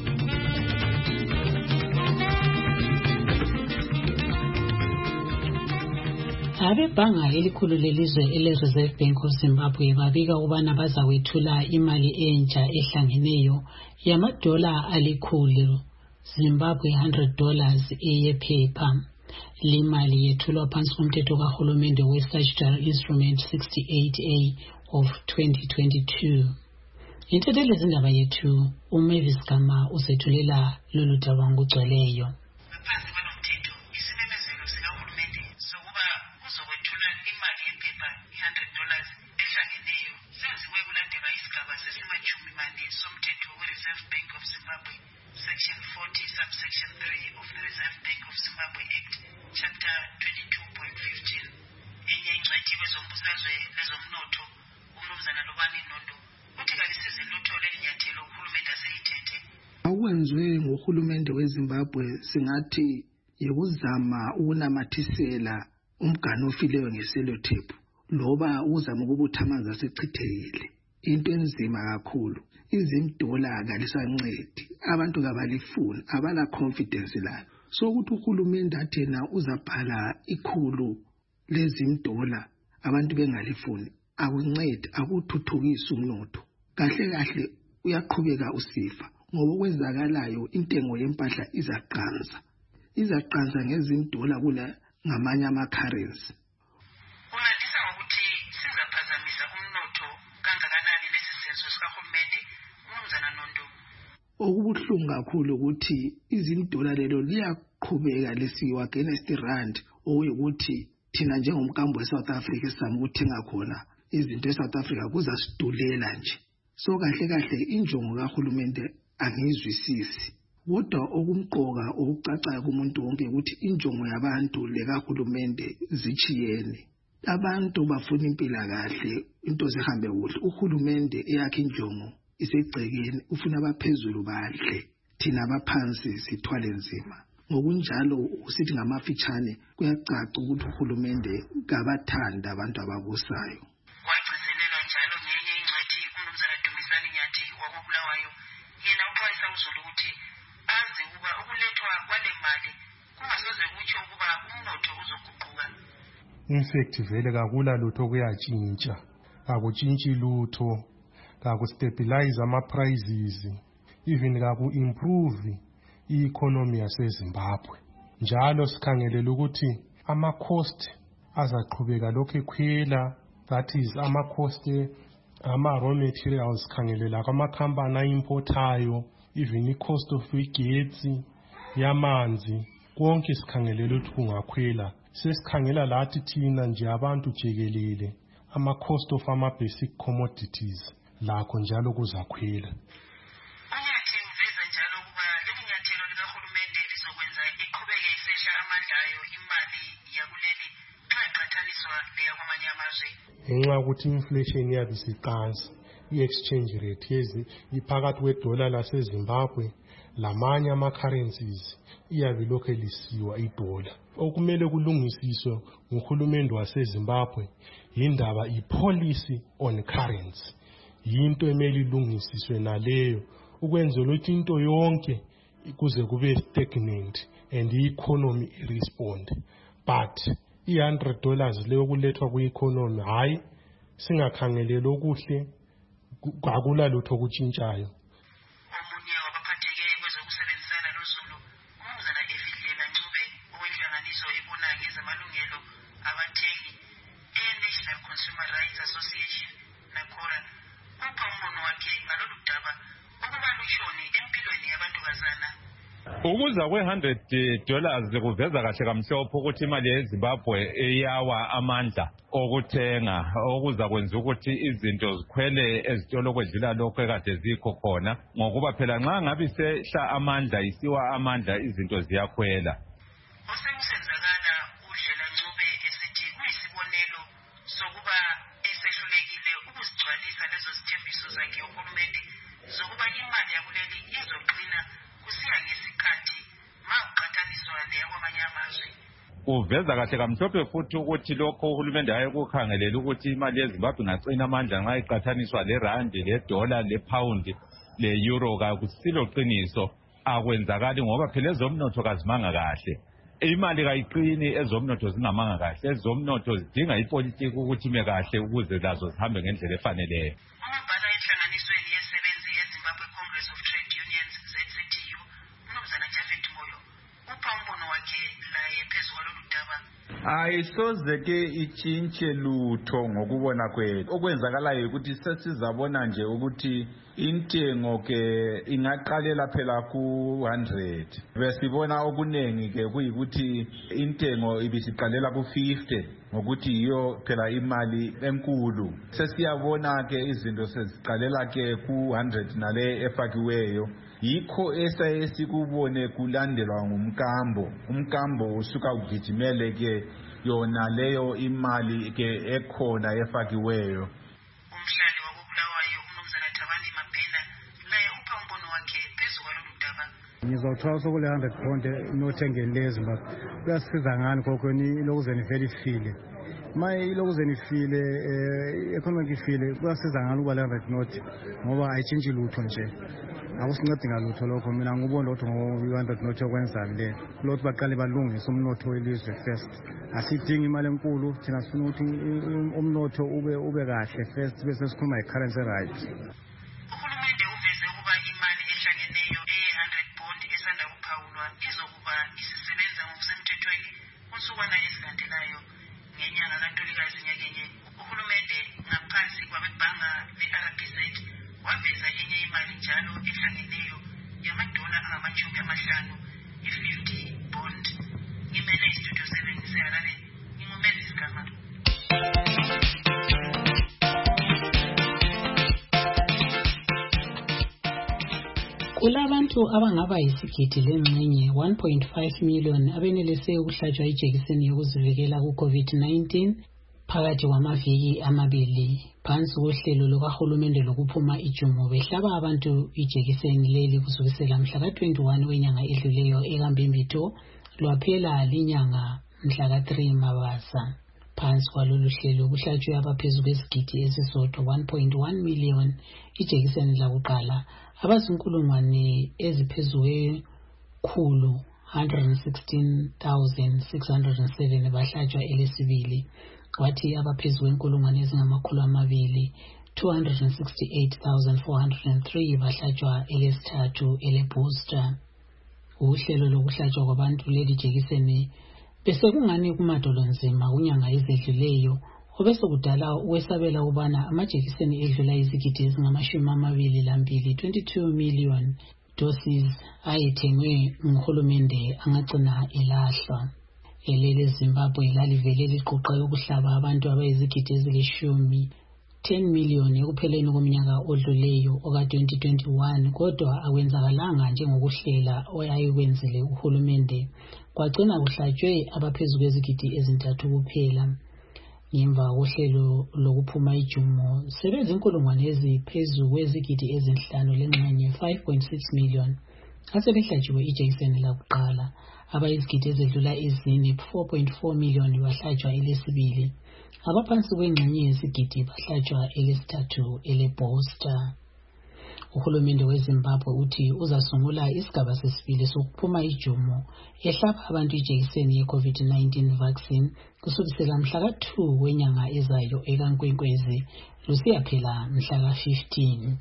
Abebhanga elikhulu lelizwe ele-Reserve Bank of Zimbabwe babika ukubana bazakwethula imali entsha ehlangeneyo yamadola $100, Zimbabwe $100 eyephepha. Limali yethulwa phansi komthetho kahulumende we-Statutory Instrument 68A of 2022. Intetheli zindaba yethu uMavis Gama usethulela lolu daba ngokugcweleyo. Section 40, subsection 3 of the Reserve Bank of Zimbabwe Act, chapter 22.15. Enye ingxenye kwezombusazwe nezomnotho uMnumzana Lobani Nondo uthi kalisize lutho lelinyathelo uhulumende aseyithethe. Awenzwe ngohulumende weZimbabwe singathi yikuzama ukunamathisela umganu ofileyo ngeselotephu loba uzama ukubutha amanzi asechithekile. Into enzima kakhulu. $10 kalisancedi, abantu kabalifuni, abala confidence layo. So ukuthi uhulumende athena uzabhala $100 $10 abantu bengalifuni, akuncedi, akuthuthukisi umnotho. Kahle kahle uyaqhubeka usifa ngoba kwenzakalayo intengo yempahla izaqansa. Izaqansa $10 kula ngamanye ama-currency. Unandisa ukuthi sizaphazamisa umnotho kangakanani lesi senzo sikahulumende uMnumzana Nondo. Okubuhlungu kakhulu ukuthi $10 lelo liyaqhubeka lisiwa against rand, okuyukuthi thina njengomkambo weSouth Africa esizama ukuthenga khona izinto eSouth Africa kuzasidulela nje. So kahle kahle injongo kahulumende angizwisisi. Kodwa okumqoka okucacayo kumuntu wonke ukuthi injongo yabantu lekahulumende zichiyene. Abantu bafuna impilakahle, into zihambe kuhle. Uhulumende eyakhe injongo isegcekeni, ufuna abaphezulu badle, thina abaphansi sithwale nzima. Ngokunjalo usithi ngamafitshane kuyacaca ukuthi uhulumende kabathanda abantu ababusayo. Wagcizelela njalo ngenye ingxethi uMnumzana Dumisani Nyathi uzulu ukuthi azi ukuba ukulethwa kwale mali kungasoze kutsho ukuba umnotho uzoguquka. In fact vele kakula lutho kuyatshintsha, akutshintshi lutho, kakustabilize ama-prices, even kaku-improve i-economy yaseZimbabwe. Njalo sikhangelela ukuthi ama-cost azaqhubeka lokhu ekhwela, that is ama-cost ama-raw materials, sikhangelela kwamakhampani ayimportayo, even i-cost of igetsi, yamanzi, konke sikhangelela ukuthi kungakhwela. Sesikhangela lathi thina nje abantu jikelele, ama-cost of ama-basic commodities lakho njalo kuzakhwela. UNyathi uveza njalo ukuba leli nyathelo likahulumende lizokwenza iqhubeke isehla amandla ayo imali yakuleli xa iqhathaniswa leyakwamanye amazwe. Ngenxa yokuthi inflation yabe isiqansa, i-exchange rate yezi iphakathi kwedola laseZimbabwe lamanye ama-currencies iyabe lokhu elisiwa idola. Okumele kulungisiswe nguhulumende waseZimbabwe yindaba i-policy on currency. Yinto emele ilungisiswe naleyo ukwenzela ukuthi into yonke kuze kube stagnant and i-economy respond. But $100 leyo kulethwa ku-economy, hayi singakhangeleli okuhle, akula lutho okutshintshayo. Omunye wabaphatheke kwezokusebenzisana noZulu, uMnumzana Efidlela Ncube, owenhlanganiso ebona ngezamalungelo abathengi e-National Consumer Rights Association NACORA, upha umbono wakhe ngalolu daba ukuba lushoni empilweni yabantukazana. Ukuza kwe$100 kuveza kahle kamhlophe ukuthi imali yeZimbabwe iyawa amandla okuthenga, okuza kwenza ukuthi izinto zikhwele ezitolo kwedlula lokho ekade zikho khona, ngokuba phela nxa ngabe isehla amandla isiwa amandla izinto ziyakhwela. Osekusenzakala uDlela Ncube esithi kuyisibonelo sokuba esehlulekile ukuzigcwalisa lezo zithembiso zakhe uhulumende zokuba imali yakuleli izoqina kusiya ngesikhathi makuqhathaniswa leyakwamanye amazwe. Uveza kahle kamhlophe futhi ukuthi lokho uhulumende ayekukhangelela ukuthi imali yeZimbabwe ingaqina amandla nxa iqhathaniswa lerandi, ledola, lepawundi, le-euro, kakusilo qiniso. Akwenzakali ngoba phela ezomnotho kazimanga kahle. Imali kayiqini, ezomnotho zingamanga kahle. Ezomnotho zidinga ipolitiki ukuthi ime kahle ukuze lazo zihambe ngendlela efaneleyo. Umabhala enhlanganisweni yesebenzi yeZimbabwe Congress of Trade Unions ZCTU, uMnumzana Japhet Moyo, upha umbono wakhe laye phezu kwalolu daba. Ayisoze ke itshintshe lutho ngokubona kwethu. Okwenzakalayo ukuthi sesizabona nje ukuthi intengo ke ingaqalela phela ku-100. Besibona okunengi ke kuyikuthi intengo ibisiqalela ku-50 ngokuthi yiyo phela imali enkulu. Sesiyabona ke izinto seziqalela ke ku-100 nale efakiweyo. Yikho esayesikubone kulandelwa ngumkambo. Umkambo usuka ugijimele ke yona leyo imali ke ekhona efakiweyo. Umhlali wakubulawayo uMnumzana Thabani Mabhena laye upha umbono wakhe phezu kwalolu daba. Ngizothola sokule 100 pound nothengeni leZimbabwe. Kuyasiza ngani khokho ilokuze nivele ifile. Maye ilokuze nifile economic ifile kuyasiza ngani ukuba le 100 note ngoba ayitshintshi lutho nje. Akusincedi ngalutho lokho, mina ngibona ukuthi ngo-100 note yokwenzani le lokuthi baqale balungise umnotho welizwe first. Asidingi imali enkulu, thina sifuna ukuthi umnotho ube kahle first bese sikhuluma i-currency right. Uhulumende uveze ukuba imali ehlangeneyo eye-100 pound esanda kuphawulwa izokuba isisebenza ngokusemthethweni kunsukwana ezilandelayo. Ngenyanga kaNtulikazi nyakenye uhulumende ngaphansi kwabebhanga le-RBZ waveza enye imali njalo ehlangeneyo yamadola angama-50, i-50 bond. Ngimele istudio 7 seHarare, ngingumezi Sigama. Kulabantu abangaba yisigidi lengxenye 1.5 million abenelise ukuhlatshwa ijekiseni yokuzivikela ku-COVID-19 phakathi kwamaviki amabili phansi kohlelo lukahulumende lokuphuma ijumo behlaba abantu ijekiseni leli kusukisela mhla ka-21 wenyanga edluleyo ekambimbito lwaphela linyanga mhla ka-3 Mabasa. Phansi kwalolu hlelo kuhlatshwe abaphezu kwesigidi esisodwa 1.1 million ijekiseni lakuqala, abazinkulungwane eziphezu kwekhulu 116,607 bahlatshwa elesibili, kwathi abaphezu kwenkulungwane ezingamakhulu amabili 268,403 bahlatshwa elesithathu elebooster. Uhlelo lokuhlatshwa kwabantu leli jekiseni bese kungani kumadolo nzima kunyanga ezedluleyo, obesekudala ukwesabela ubana amajekiseni edlula izigidi ezingama-22 22 million doses ayethengwe nguhulumende angagcina elahlwa. Elele Zimbabwe lalivele liqoqe ukuhlaba abantu abayizigidi ezilishumi 10 million ekupheleni komnyaka odluleyo oka-2021, kodwa akwenzakalanga njengokuhlela oyayikwenzile uhulumende. Kwagcina kuhlatshwe abaphezu kwezigidi ezintathu kuphela. Ngemva kohlelo lokuphuma ijumo, sebezinkulungwane eziphezu kwezigidi ezinhlanu lengxenye 5.6 million asebehlatshiwe ijekiseni lakuqala. Abayizigidi ezedlula ezine 4.4 million bahlatshwa elesibili. Abaphansi kwengxenye yesigidi bahlatshwa elesithathu elebooster. Uhulumende weZimbabwe uthi uzasungula isigaba sesibili sokuphuma ijumo ehlaba abantu ijekiseni ye-COVID-19 vaccine kusukisela mhlaka 2 wenyanga ezayo ekaNkwenkwezi lusiya phela mhlaka 15.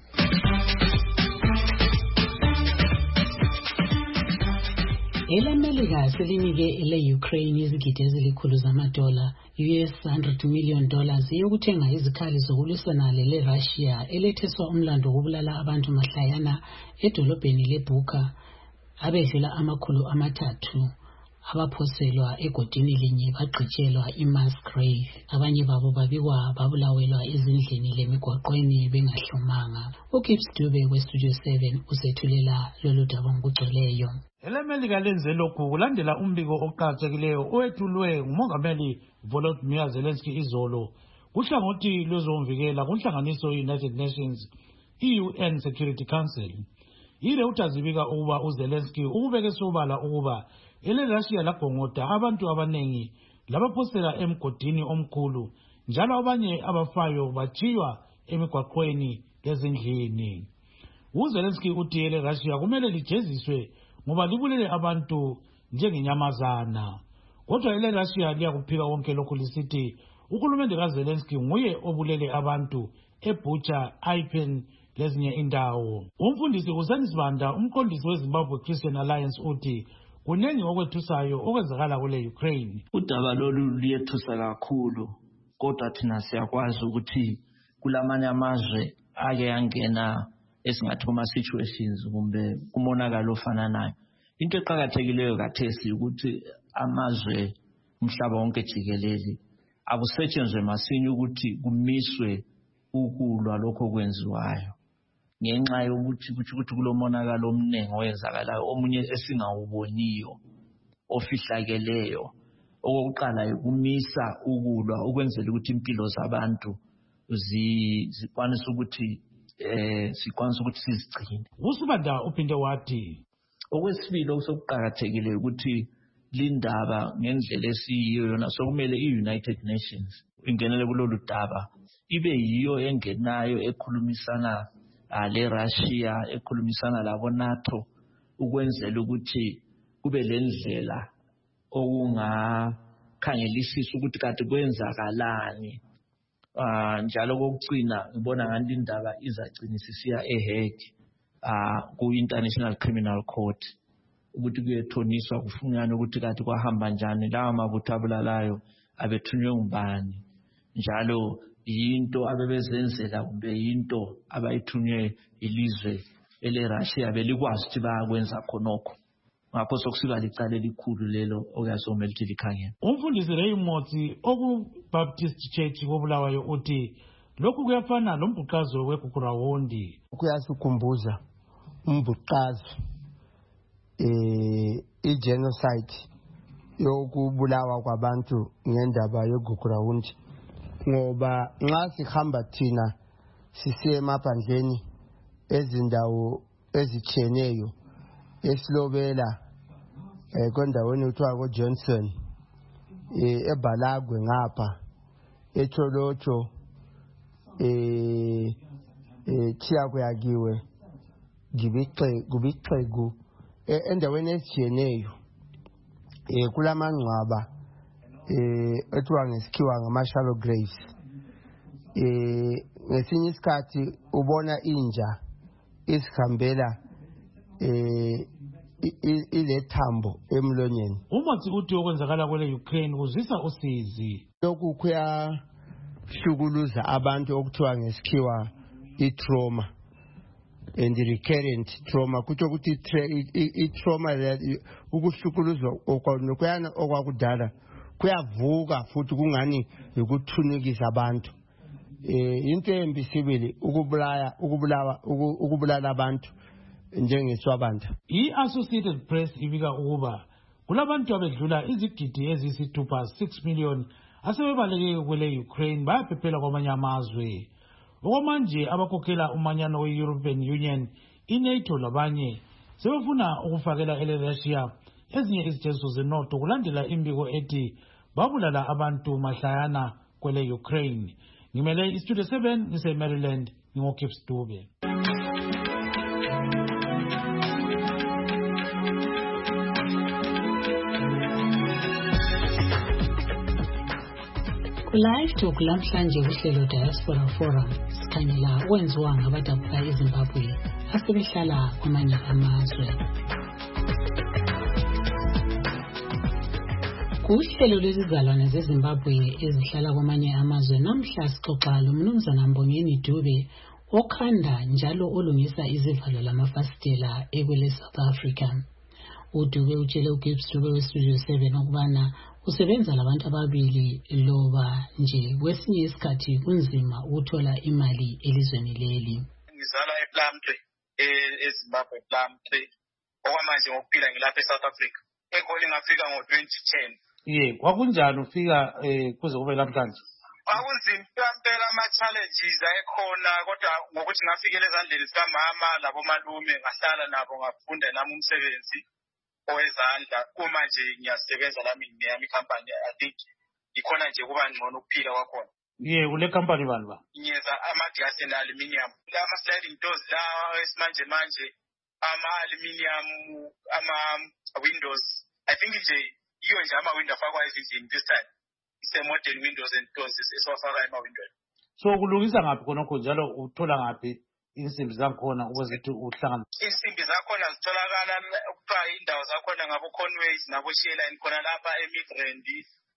ElaMelika selinike ele-Ukraine izigidi ezilikhulu zamadola $100 million yokuthenga izikhali zokulwisana lele-Russia eletheswa umlando wokubulala abantu mahlayana edolobheni leBucha abedlula 300 abaphoselwa egodini linye bagqitshelwa i-mass grave. Abanye babo babikwa babulawelwa ezindlini lemigwaqweni bengahlomanga. uKips Dube weStudio 7 usethulela lolu daba ngokugcweleyo. ElaMelika lenze lokhu kulandela umbiko oqakathekileyo owethulwe ngumongameli Volodymyr Zelensky izolo kuhlangothi lwezomvikela kunhlanganiso ye-United Nations i-UN Security Council. Ireuters zibika ukuba uZelensky ubeke sobala ukuba ele-Russia lagongoda abantu abanengi labaphosela emgodini omkhulu, njalo abanye abafayo bachiywa emigwaqweni lezindlini. uZelensky uthi ele-Russia kumele lijeziswe ngoba libulele abantu njengenyamazana. Kodwa ele-Russia liyakuphika konke lokhu lisithi uhulumende kaZelensky nguye obulele abantu eBucha, Irpin lezinye indawo. Umfundisi uSanisbanda, umqondisi weZimbabwe Christian Alliance, uthi kunengi okwethusayo okwenzakala kule Ukraine. Udaba lolu luyethusa kakhulu, kodwa thina siyakwazi ukuthi kulamanye amazwe ake yangena esingathi kuma-situations kumbe kumonakalo ofananayo. Into eqakathekileyo kathesi ukuthi amazwe umhlaba wonke jikelele akusetshenzwe masinya ukuthi kumiswe ukulwa lokho kwenziwayo, ngenxa yokuthi kulomonakalo omningi owenzakalayo omunye esingawuboniyo ofihlakeleyo. Okokuqala ukumisa ukulwa ukwenzela ukuthi impilo zabantu zikwanise ukuthi sizigcine. uSibanda uphinde wathi okwesibili okuqakathekile ukuthi lindaba ngendlela esiyiyo yona sokumele i-United Nations ingenele kulolu daba, ibe yiyo engenayo ekhulumisana le-Russia, ekhulumisana labo NATO, ukwenzela ukuthi kube lendlela okungakhangelisisa ukuthi kade kwenzakalani. Njalo kokugcina ngibona ngani indaba izagcina sisiya eHague ku-International Criminal Court ukuthi kuyethoniswa kufunyanwe ukuthi kade kwahamba njani, lawa mabutho abulalayo abethunywe ngubani, njalo yinto abebezenzela kumbe yinto abayithunywe ilizwe ele-Russia belikwazi ukuthi bayakwenza khonokho. Ngakho sokusuka licala elikhulu lelo okuyasomela ukuthi likhangele. Umfundisi Raymond oku-Baptist Church koBulawayo uthi lokhu kuyafana lombhuqazo weGugurawundi. Kuyasikhumbuza umbhuqazo i-genocide yokubulawa kwabantu ngendaba yeGugurawundi, ngoba nxa sihamba thina sisiye emaphandleni ezindawo ezitshiyeneyo esilobela kwendaweni kuthiwa ko-Johnson eBalagwe ngapha eTholotsho Chiyakuyakiwe Gubixegu endaweni ezitshiyeneyo kulamangcwaba ethiwa ngesikhiwa ngama-shallow graves. Ngesinye isikhathi ubona inja isihambela ilethambo emlonyeni. Umuthi uthi okwenzakala kwele Ukraine kuzisa usizi. Lokhu kuyahlukuluza abantu okuthiwa ngesikhiwa i-trauma and recurrent trauma. Kutsho ukuthi i-trauma ukuhlukuluzwa okuyana okwakudala kuyavuka futhi kungani ukuthunukisa abantu. Into embi sibili ukubulala abantu njengeswabanda. I-Associated Press ibika ukuba kulabantu abedlula izigidi eziyisithupha 6 million asebebaleke kwele Ukraine bayaphephela kwamanye amazwe. Okwamanje abakhokhela umanyano we-European Union, i-NATO labanye sebefuna ukufakela ele-Russia ezinye izitezo zenotho kulandela imbiko ethi babulala abantu mahlayana kwele Ukraine. Ngimele iStudio 7 ngise-Maryland ngingokhips Dube. Live Talk lamhlanje uhlelo Diaspora Forum sikhangela wenziwa ngabadabuka eZimbabwe asebehlala kwamanye amazwe. Kuhlelo lwezizalwane zeZimbabwe ezihlala kwamanye amazwe namhla sixoxa loMnumzana Mbongeni Dube okhanda njalo olungisa izivalo lamafasitela ekwele South Africa. uDube utshele uGibbs Dube weStudio 7 ukubana usebenza labantu ababili loba nje kwesinye isikhathi kunzima ukuthola imali elizweni leli. Ngizala ePlumtree eZimbabwe Plumtree okwamanje ngokuphila ngilapha eSouth Africa. Egoli ngafika ngo-2010. Kwakunjani ufika kuze kube namhlanje? Akunzima impela ama-challenges ayekhona kodwa ngokuthi ngafikele ezandleni zikamama labomalume ngahlala nabo ngafunda nami umsebenzi owezandla. Uma nje ngiyasebenza lami ngeyami ikhampani, I think ikhona nje kuba ngcono ukuphila kwakhona. Kule company bani ba? Ngiyeza ama-glass and aluminium. Ama-sliding doors la esimanje manje, ama-aluminium, ama-windows. I think nje yiyo nje ama-window afakwa ezindlini this time. Modern windows and doors esiwafaka ema-windows. So kulungisa ngaphi khonokho njalo uthola ngaphi insimbi zakhona ukuze uhlangana? Insimbi zakhona zitholakala kuthiwa indawo zakhona ngabo-Conways nabo-Sheline khona lapha eMidrand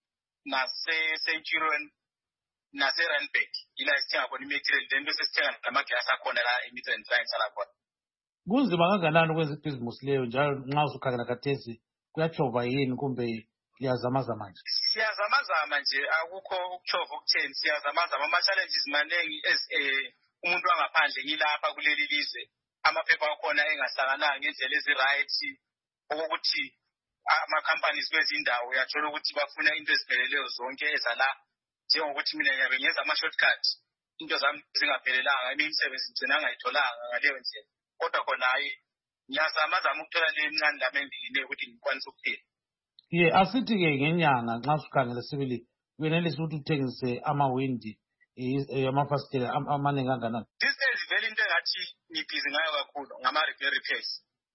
nase-Centurion nase-Randburg. Yila esithenga khona i-material then bese sithenga namaglasi akhona la eMidrand la engihlala khona. Kunzima kanganani ukwenza ibhizimusi leyo njalo nxa usukhangela khathesi kuyatshova yini kumbe liyazamazama nje? Siyazamazama nje, akukho ukutshova okutheni, siyazamazama. Ama-challenges maningi umuntu wangaphandle ngilapha kuleli lizwe amaphepha akhona engasahlangananga ngendlela ezi-right, okokuthi ama-companies kwezindawo uyathola ukuthi bafuna into ezipheleleyo zonke ezala, njengokuthi mina ngiyabe ngenza ama-shortcut, into zami zingaphelelanga, imisebenzi ngigcina ngayitholanga ngaleyo ndlela. Kodwa khona hayi ngiyazamazama ukuthola le mncane lami engiyileyo ukuthi ngikwanise ukuphila. Asithi-ke ngenyanga nxa usukhangele sibili uyenelisa ukuthi uthengise amawindi amafasitela amaningi kanganani? These days vele into engathi ngibhizi ngayo kakhulu ngama-repair repairs.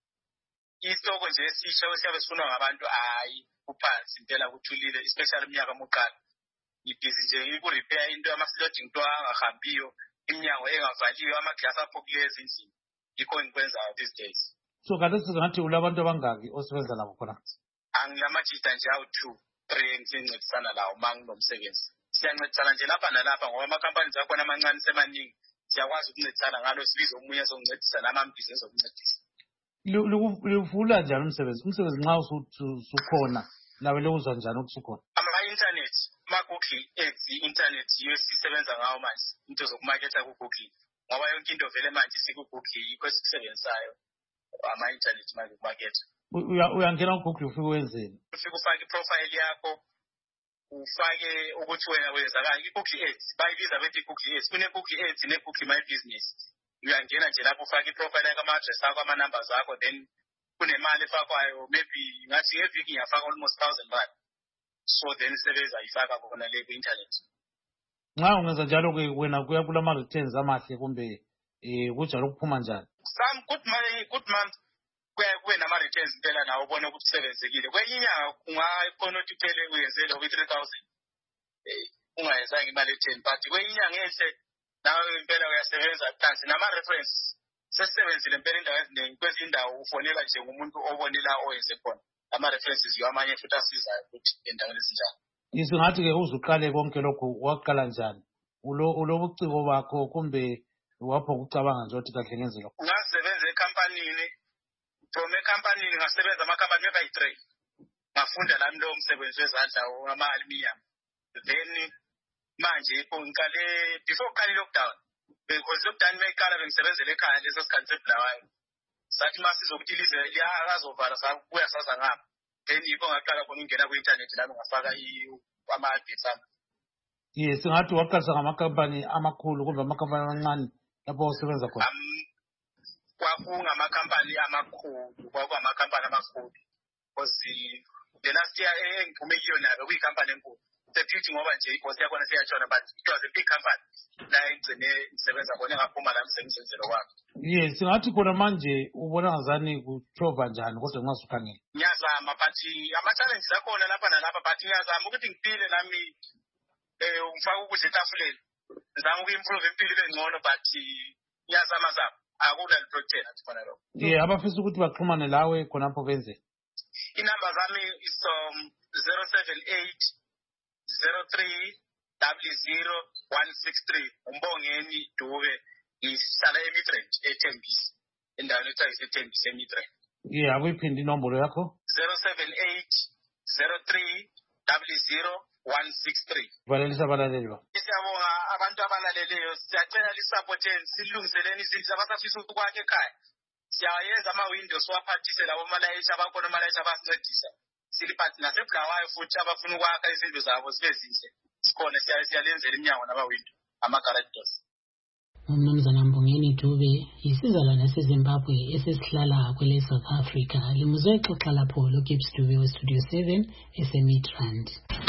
Isitoko nje esisha esiyabe sifunwa ngabantu hayi kuphansi impela kuthulile, especially iminyaka omuqala. Ngibhizi nje ngikurepair into yama-flooding door angahambiyo, iminyango engavaliyo, amaglasi aphokileyo ezindlini. Yikho engikwenzayo these days. So khathesi ngathi ulabantu abangaki osebenza labo khona? Angilamajita nje awu-2-3 engincedisana lawo uma nginomsebenzi. Siyancedisana nje lapha nalapha ngoba ama-companies akhona amancane semaningi. Siyakwazi ukuncedisana ngalo, sibize omunye ezokuncedisa nami ambhizi ezokuncedisa. Luvula njani umsebenzi? Umsebenzi nxa usukhona nawe lokuzwa njani ukuthi usukhona? Ama-internet, ama-Google Ads, i-internet yiyo esisebenza ngawo manje, into zokumaketha ku-Google. Ngoba yonke into vele manje siku-Google yikho esikusebenzisayo ama-internet manje ukumaketha. Uyangena ku-Google ufike wenzeni? Ufike ufake iprofile yakho, ufake ukuthi wena wenzakani. I-Google Ads bayibiza bethi i-Google Ads. Kune-Google Ads ne-Google My Business. Uyangena nje lapho ufake iprofile yakho, ama-address akho, ama-numbers akho, then kunemali efakwayo, maybe ngathi ngeviki ngiyafaka almost 1,000 rand. So then sebeza yifaka khona le ku-internet. nxa ungenza njalo ke wena kuya kulama returns amahle kumbe kunjalo kuphuma njani? Some good month kube nama returns impela nawo ubone ukuthi kusebenzekile. Kwenye inyanga ungakhona ukuthi uphele uyenzele ku 3000 ungayenzanga imali e10, but kwenye inyanga enhle nawe impela uyasebenza phansi nama reference sesebenzile impela indawo eziningi kwezinye indawo ufonela nje umuntu obonela oyenze khona. Ama references yamanye futhi asizayo ukuthi endaweni ezinjalo. Isingathi ke uzuqale konke lokho waqala njani? Ulobuciko bakho kumbe wapho ukucabanga nje ukuthi kahle ngenzeka? Ngasebenza ecompanyini, from ecompanyini ngasebenza amakampani ayi3. Ngafunda lami lo umsebenzi wezandla ama-aluminium. Then manje ngiqale before uqale lockdown. Because lockdown mayiqala bengisebenzele ekhaya leso sikhathi sebulawayo. Sathi masizokuthi lize liyazovala sabuya saza ngapha. Then yikho ngaqala khona ungena ku-internet lami ngafaka ama-adverts ami. Yes, ngathi waqalisa ngamakampani amakhulu kumbe amakampani amancane lapho usebenza khona? Kwakungamakhambani amakhulu, kwakungamakampani amakhulu. Because the last year engiphume kiyo nayo kuyikampani enkulu. Sepithi ngoba nje ibosi yakhona siyatshona, but it was a big company. La engcine ngisebenza khona ngaphuma lami sengizenzela kwami. Yes, ngathi khona manje ubona ngazani kuchova njani kodwa ngasukhangela. Ngiyazama but ama-challenges akhona lapha nalapha, but ngiyazama ukuthi ngiphile nami ngifaka ukudla etafuleni. Ngizama uku-improve impilo ibe ngcono, but ngiyazama zama. Akula liproject athi khona lokho. Abafisa ukuthi baxhumane lawe khonapho benze. Inamba zami is 078 03 00163. Umbongeni Dube ngihlala eMidrand eThembisa. Endaweni ethiwa eThembisa eMidrand. Akuyiphindi inombolo yakho? 078 03 00163. Valalisa abalaleli ba. Siyabonga abantu abalaleleyo, siyacela lisupporteni silungiseleni izindlu abasafisa ukwakhe ekhaya. Siyayenza ama-windows waphathise labo malayisha abakhona amalayisha abasincedisa. Siliphathi nasebulawayo futhi abafuna ukwakha izindlu zabo zibe zinhle. Sikhona siyalenzela iminyango nama-window, ama-garage doors. Umnumzana Mbongeni Dube yisizalwane seZimbabwe esesihlala kwele South Africa. Limuze xoxa lapho loGibbs Dube weStudio 7 eseMidrand.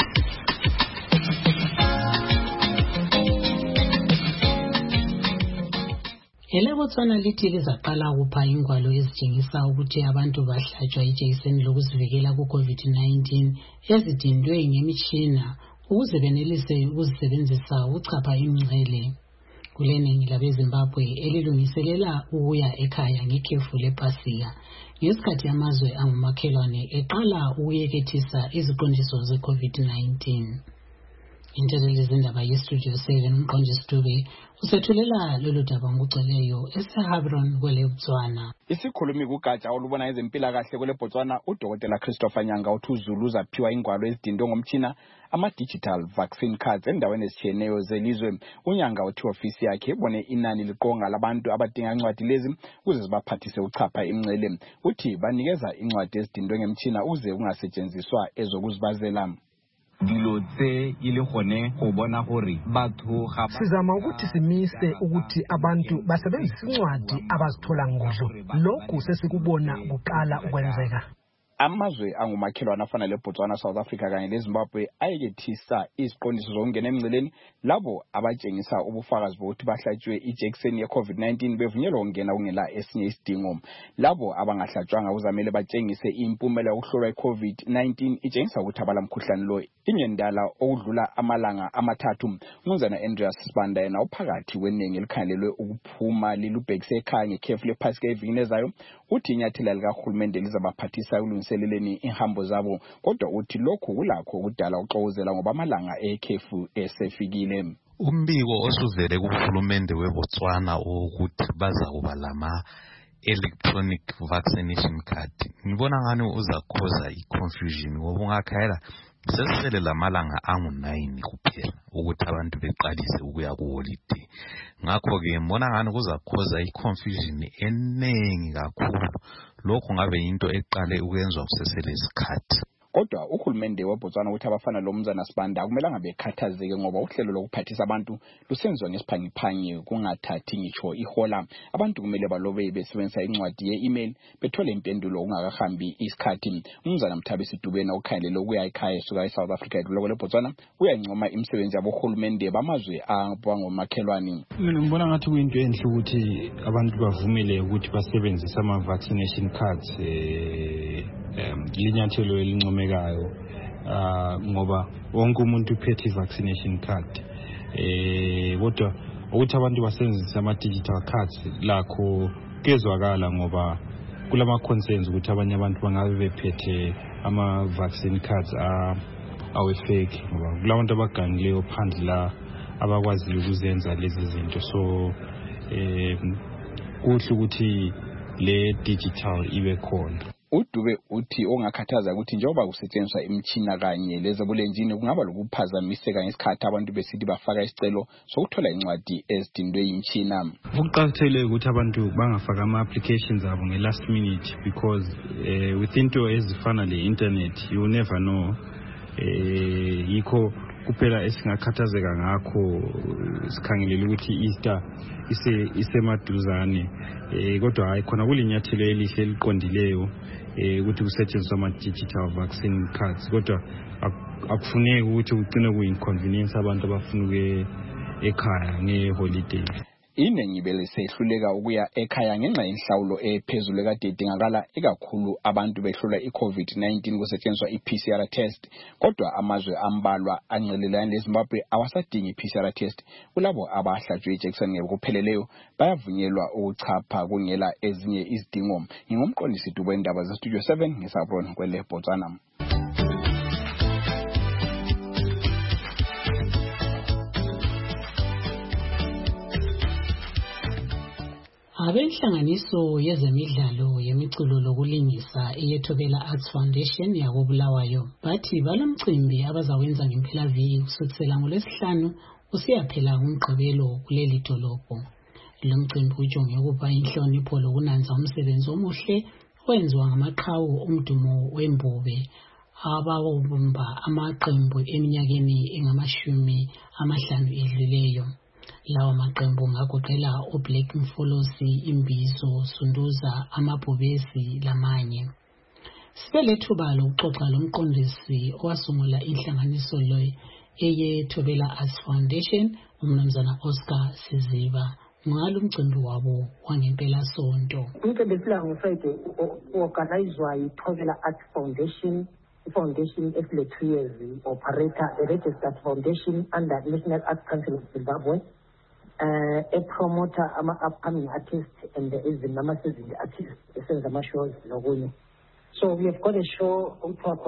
ELeBotswana lithi lizaqala ukupha ingwalo ezitshengisa ukuthi abantu bahlatshwa ijekiseni lokuzivikela ku-COVID-19 ezidindwe ngemitshina ukuze benelise ukuzisebenzisa ukuchapha imingcele. Kuleningi labeZimbabwe elilungiselela ukuya ekhaya ngekhefu lePhasika ngesikhathi amazwe angumakhelwane eqala ukuyekethisa iziqondiso ze-COVID-19. Inteleli zindaba yeStudio 7 umqondisi Dube usethulela lolu daba ngoceleyo eseHabron kweleBotswana. Isikhulumi kugatsha olubona ezempilakahle kweleBotswana uDokotela Christopher Nyanga uthi uZulu uzaphiwa ingwalo ezidindwe ngomtshina ama-digital vaccine cards endaweni ezitshiyeneyo zelizwe. uNyanga uthi ofisi yakhe ibone inani liqonga labantu abadinga incwadi lezi ukuze zibaphathise uchapha imingcele. Uthi banikeza incwadi ezidindwe ngemtshina ukuze kungasetshenziswa ezokuzibazela. Sizama ukuthi simise ukuthi abantu basebenzise incwadi abazithola ngqo. Lokhu sesikubona kuqala ukwenzeka. Amazwe angumakhelwane afana leBotswana, South Africa kanye leZimbabwe ayekethisa iziqondiso zokungena emngceleni. Labo abatshengisa ubufakazi bokuthi bahlatshwe ijekiseni ye-COVID-19 bevunyelwa ukungena kungela esinye isidingo. Labo abangahlatshwanga kuzamele batshengise impumela yokuhlolwa i-COVID-19 itshengisa ukuthi abalamkhuhlane lo ingendala okudlula amalanga amathathu. Umnumzana Andreas Sibanda yena uphakathi kweningi elikhangelelwe ukuphuma lilubhekise ekhaya ngekhefu lePhasika evikini ezayo. Uthi inyathela likahulumende lizabaphathisa ekulungiseleleni inhambo zabo, kodwa uthi lokhu kulakho ukudala uxokozela ngoba amalanga ekhefu esefikile. Umbiko osuvele kuhulumende weBotswana ukuthi bazakuba lama electronic vaccination card, ngibona ngani uzakhoza i-confusion ngoba ungakhayela sesele lamalanga angu-9 kuphela ukuthi abantu beqalise ukuya ku-holiday. Ngakho-ke mbona ngani kuzakhoza i-confusion enengi kakhulu. Lokho ngabe into eqale ukwenzwa kusesele isikhathi. kodwa uhulumende weBotswana uthi abafana lo Mzana Sibanda akumelanga bekhathazeke ngoba uhlelo lokuphathisa abantu lusenziwa ngesiphangiphangi kungathathi ngitsho ihola. Abantu kumele balobe besebenzisa incwadi ye-email bethole impendulo ungakahambi isikhathi. Umzana Mthabisi Dubeni okukhangelela ukuya ekhaya esuka eSouth Africa edlula leBotswana uyancoma imisebenzi yabohulumende bamazwe abangomakhelwane. Mina ngibona ngathi kuyinto enhle ukuthi abantu bavumele ukuthi basebenzise ama-vaccination cards linyathelo elincomekayo ngoba wonke umuntu uphethe i-vaccination card kodwa ukuthi abantu basebenzise ama-digital cards lakho kezwakala ngoba kulama concerns ukuthi abanye abantu bangabe bephethe ama-vaccine cards awe-fake ngoba kulabantu abagangileyo phandle la abakwaziyo ukuzenza lezi zinto so kuhle ukuthi le digital ibe khona. uDube uthi ongakhathaza ukuthi njengoba kusetshenziswa imitshina kanye lezobulenjini kungaba lokuphazamiseka ngesikhathi abantu besithi bafaka isicelo sokuthola incwadi ezidindwe yimtshina. Ukuqakathekile ukuthi abantu bangafaka ama-applications abo nge-last minute because with into ezifana le-internet you never know. Yikho kuphela esingakhathazeka ngakho sikhangelela ukuthi i-Easter isemaduzane kodwa hayi khona kulinyathelo elihle eliqondileyo ukuthi kusetshenziswe ama-digital vaccine cards kodwa akufuneki ukuthi kugcine kuyi-inconvenience abantu abafuna ukuya ekhaya nge-holiday. Iningi belisehluleka ukuya ekhaya ngenxa yenhlawulo ephezulu ekade idingakala ikakhulu abantu behlolwa i-COVID-19 kusetshenziswa i-PCR test kodwa amazwe ambalwa ancelelana leZimbabwe awasadingi i-PCR test kulabo abahlatshwe ijekiseni ngokupheleleyo bayavunyelwa ukuchapha kungela ezinye izidingo. Ngingumqondisi Dube indaba ze-Studio 7 ngisabron kwele Botswana. Abenhlanganiso yezemidlalo yemiculo lokulingisa eyethobela Arts Foundation yakobulawayo bathi balomcimbi abazawenza ngempela-viki kusukela ngoLwesihlanu usiyaphela ngoMgqibelo kuleli dolobho. Lo mcimbi ujonge ukuba inhlonipho lokunanza umsebenzi omuhle wenziwa ngamaqhawe omdumo wembube abawubumba amaqembu eminyakeni engama-50 edluleyo. Lawa maqembu ngagoqela uBlack Mfolosi, Imbizo, Sunduza, Amabhubesi lamanye. Sibelethuba lokuxoxa lomqondisi owasungula inhlanganiso lo eyethobela Arts Foundation uMnumzana Oscar Siziba ngalo umcimbi wabo wangempela sonto. Umcimbi ngoFriday organizwa yithobela Arts Foundation. Foundation is 2 years operator, a registered foundation under National Arts Council of Zimbabwe. A promoter upcoming artists and the artists esenza ama-shows nokunye. So we have got a show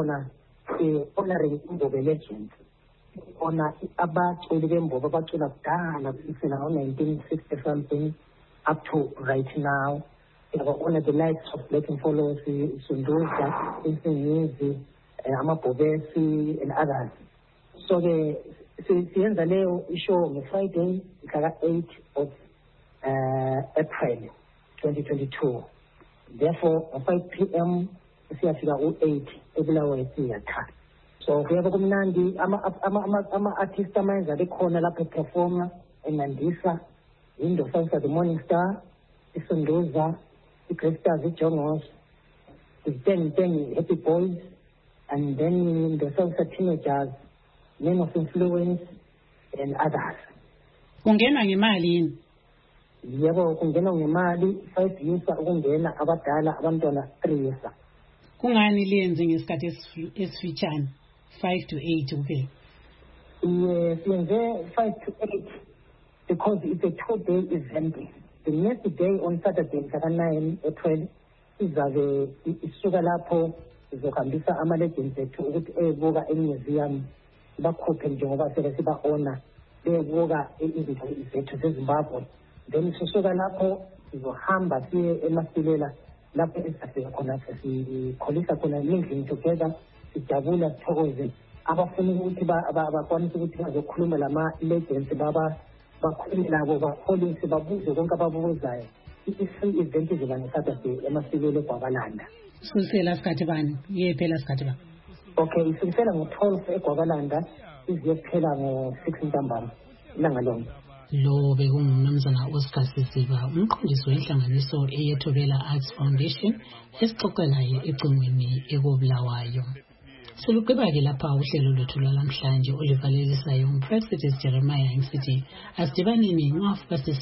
honoring Imbobe legends. Honor abaculi bembobe abacula kudala kusukela ngo-1960 something up to right now. We have honored the likes of Black Mfolosi, Sunduza, Insingizi, Amabhubesi and others. So siyenza leyo ishow ngeFriday mhla 8 of April 2022. Therefore 5 p.m. siyafika u8 ebulawayo theatre. So kuyaba kumnandi ama-artists amayenza bekhona lapho performa eNandisa, Indosa the Morning Star, iSunduza, iGreat Stars, iJongos, i-10 Happy Boys, and then the South Teenagers, Men of Influence, and others. Kungena ngemali yini? Yebo kungena ngemali 5 years ukungena abadala abantwana 3 years. Kungani liyenze ngesikhathi esifitshane 5 to 8 kuphela? Yes, yenze 5 to 8 because it's a 2-day event. The next day on Saturday, 9 April, izabe isuka lapho izohambisa ama-legends ethu ukuthi ebuka emuseum bakhuphe njengoba sele siba-honor bebuka izinto zethu zeZimbabwe. Then sisuka lapho sizohamba siye eMasilela lapho esizafika khona sikholisa khona endlini together sijabula sithokoze abafuna ukuthi bakwanise ukuthi bazokhuluma lama-legends bakhulume labo bakholise babuze konke ababuzayo. I-event izoba ngeSaturday eMasilela eGwabalanda. Susela sikhathi bani? Yephela sikhathi bani? Okay, isikisela ngo-12 eGwabalanda iziyokuphela ngo-6 ntambama ilanga lonke. Lo bekungumnumzana Oscar Sisiba, umqondisi wenhlanganiso eYethobela Arts Foundation esixoxelayo ecingweni ekobulawayo. Selugqiba-ke lapha uhlelo lwethu lwalamhlanje olivalelisayo nguPresidency Jeremiah Nsithi. Asidibaneni ngo-6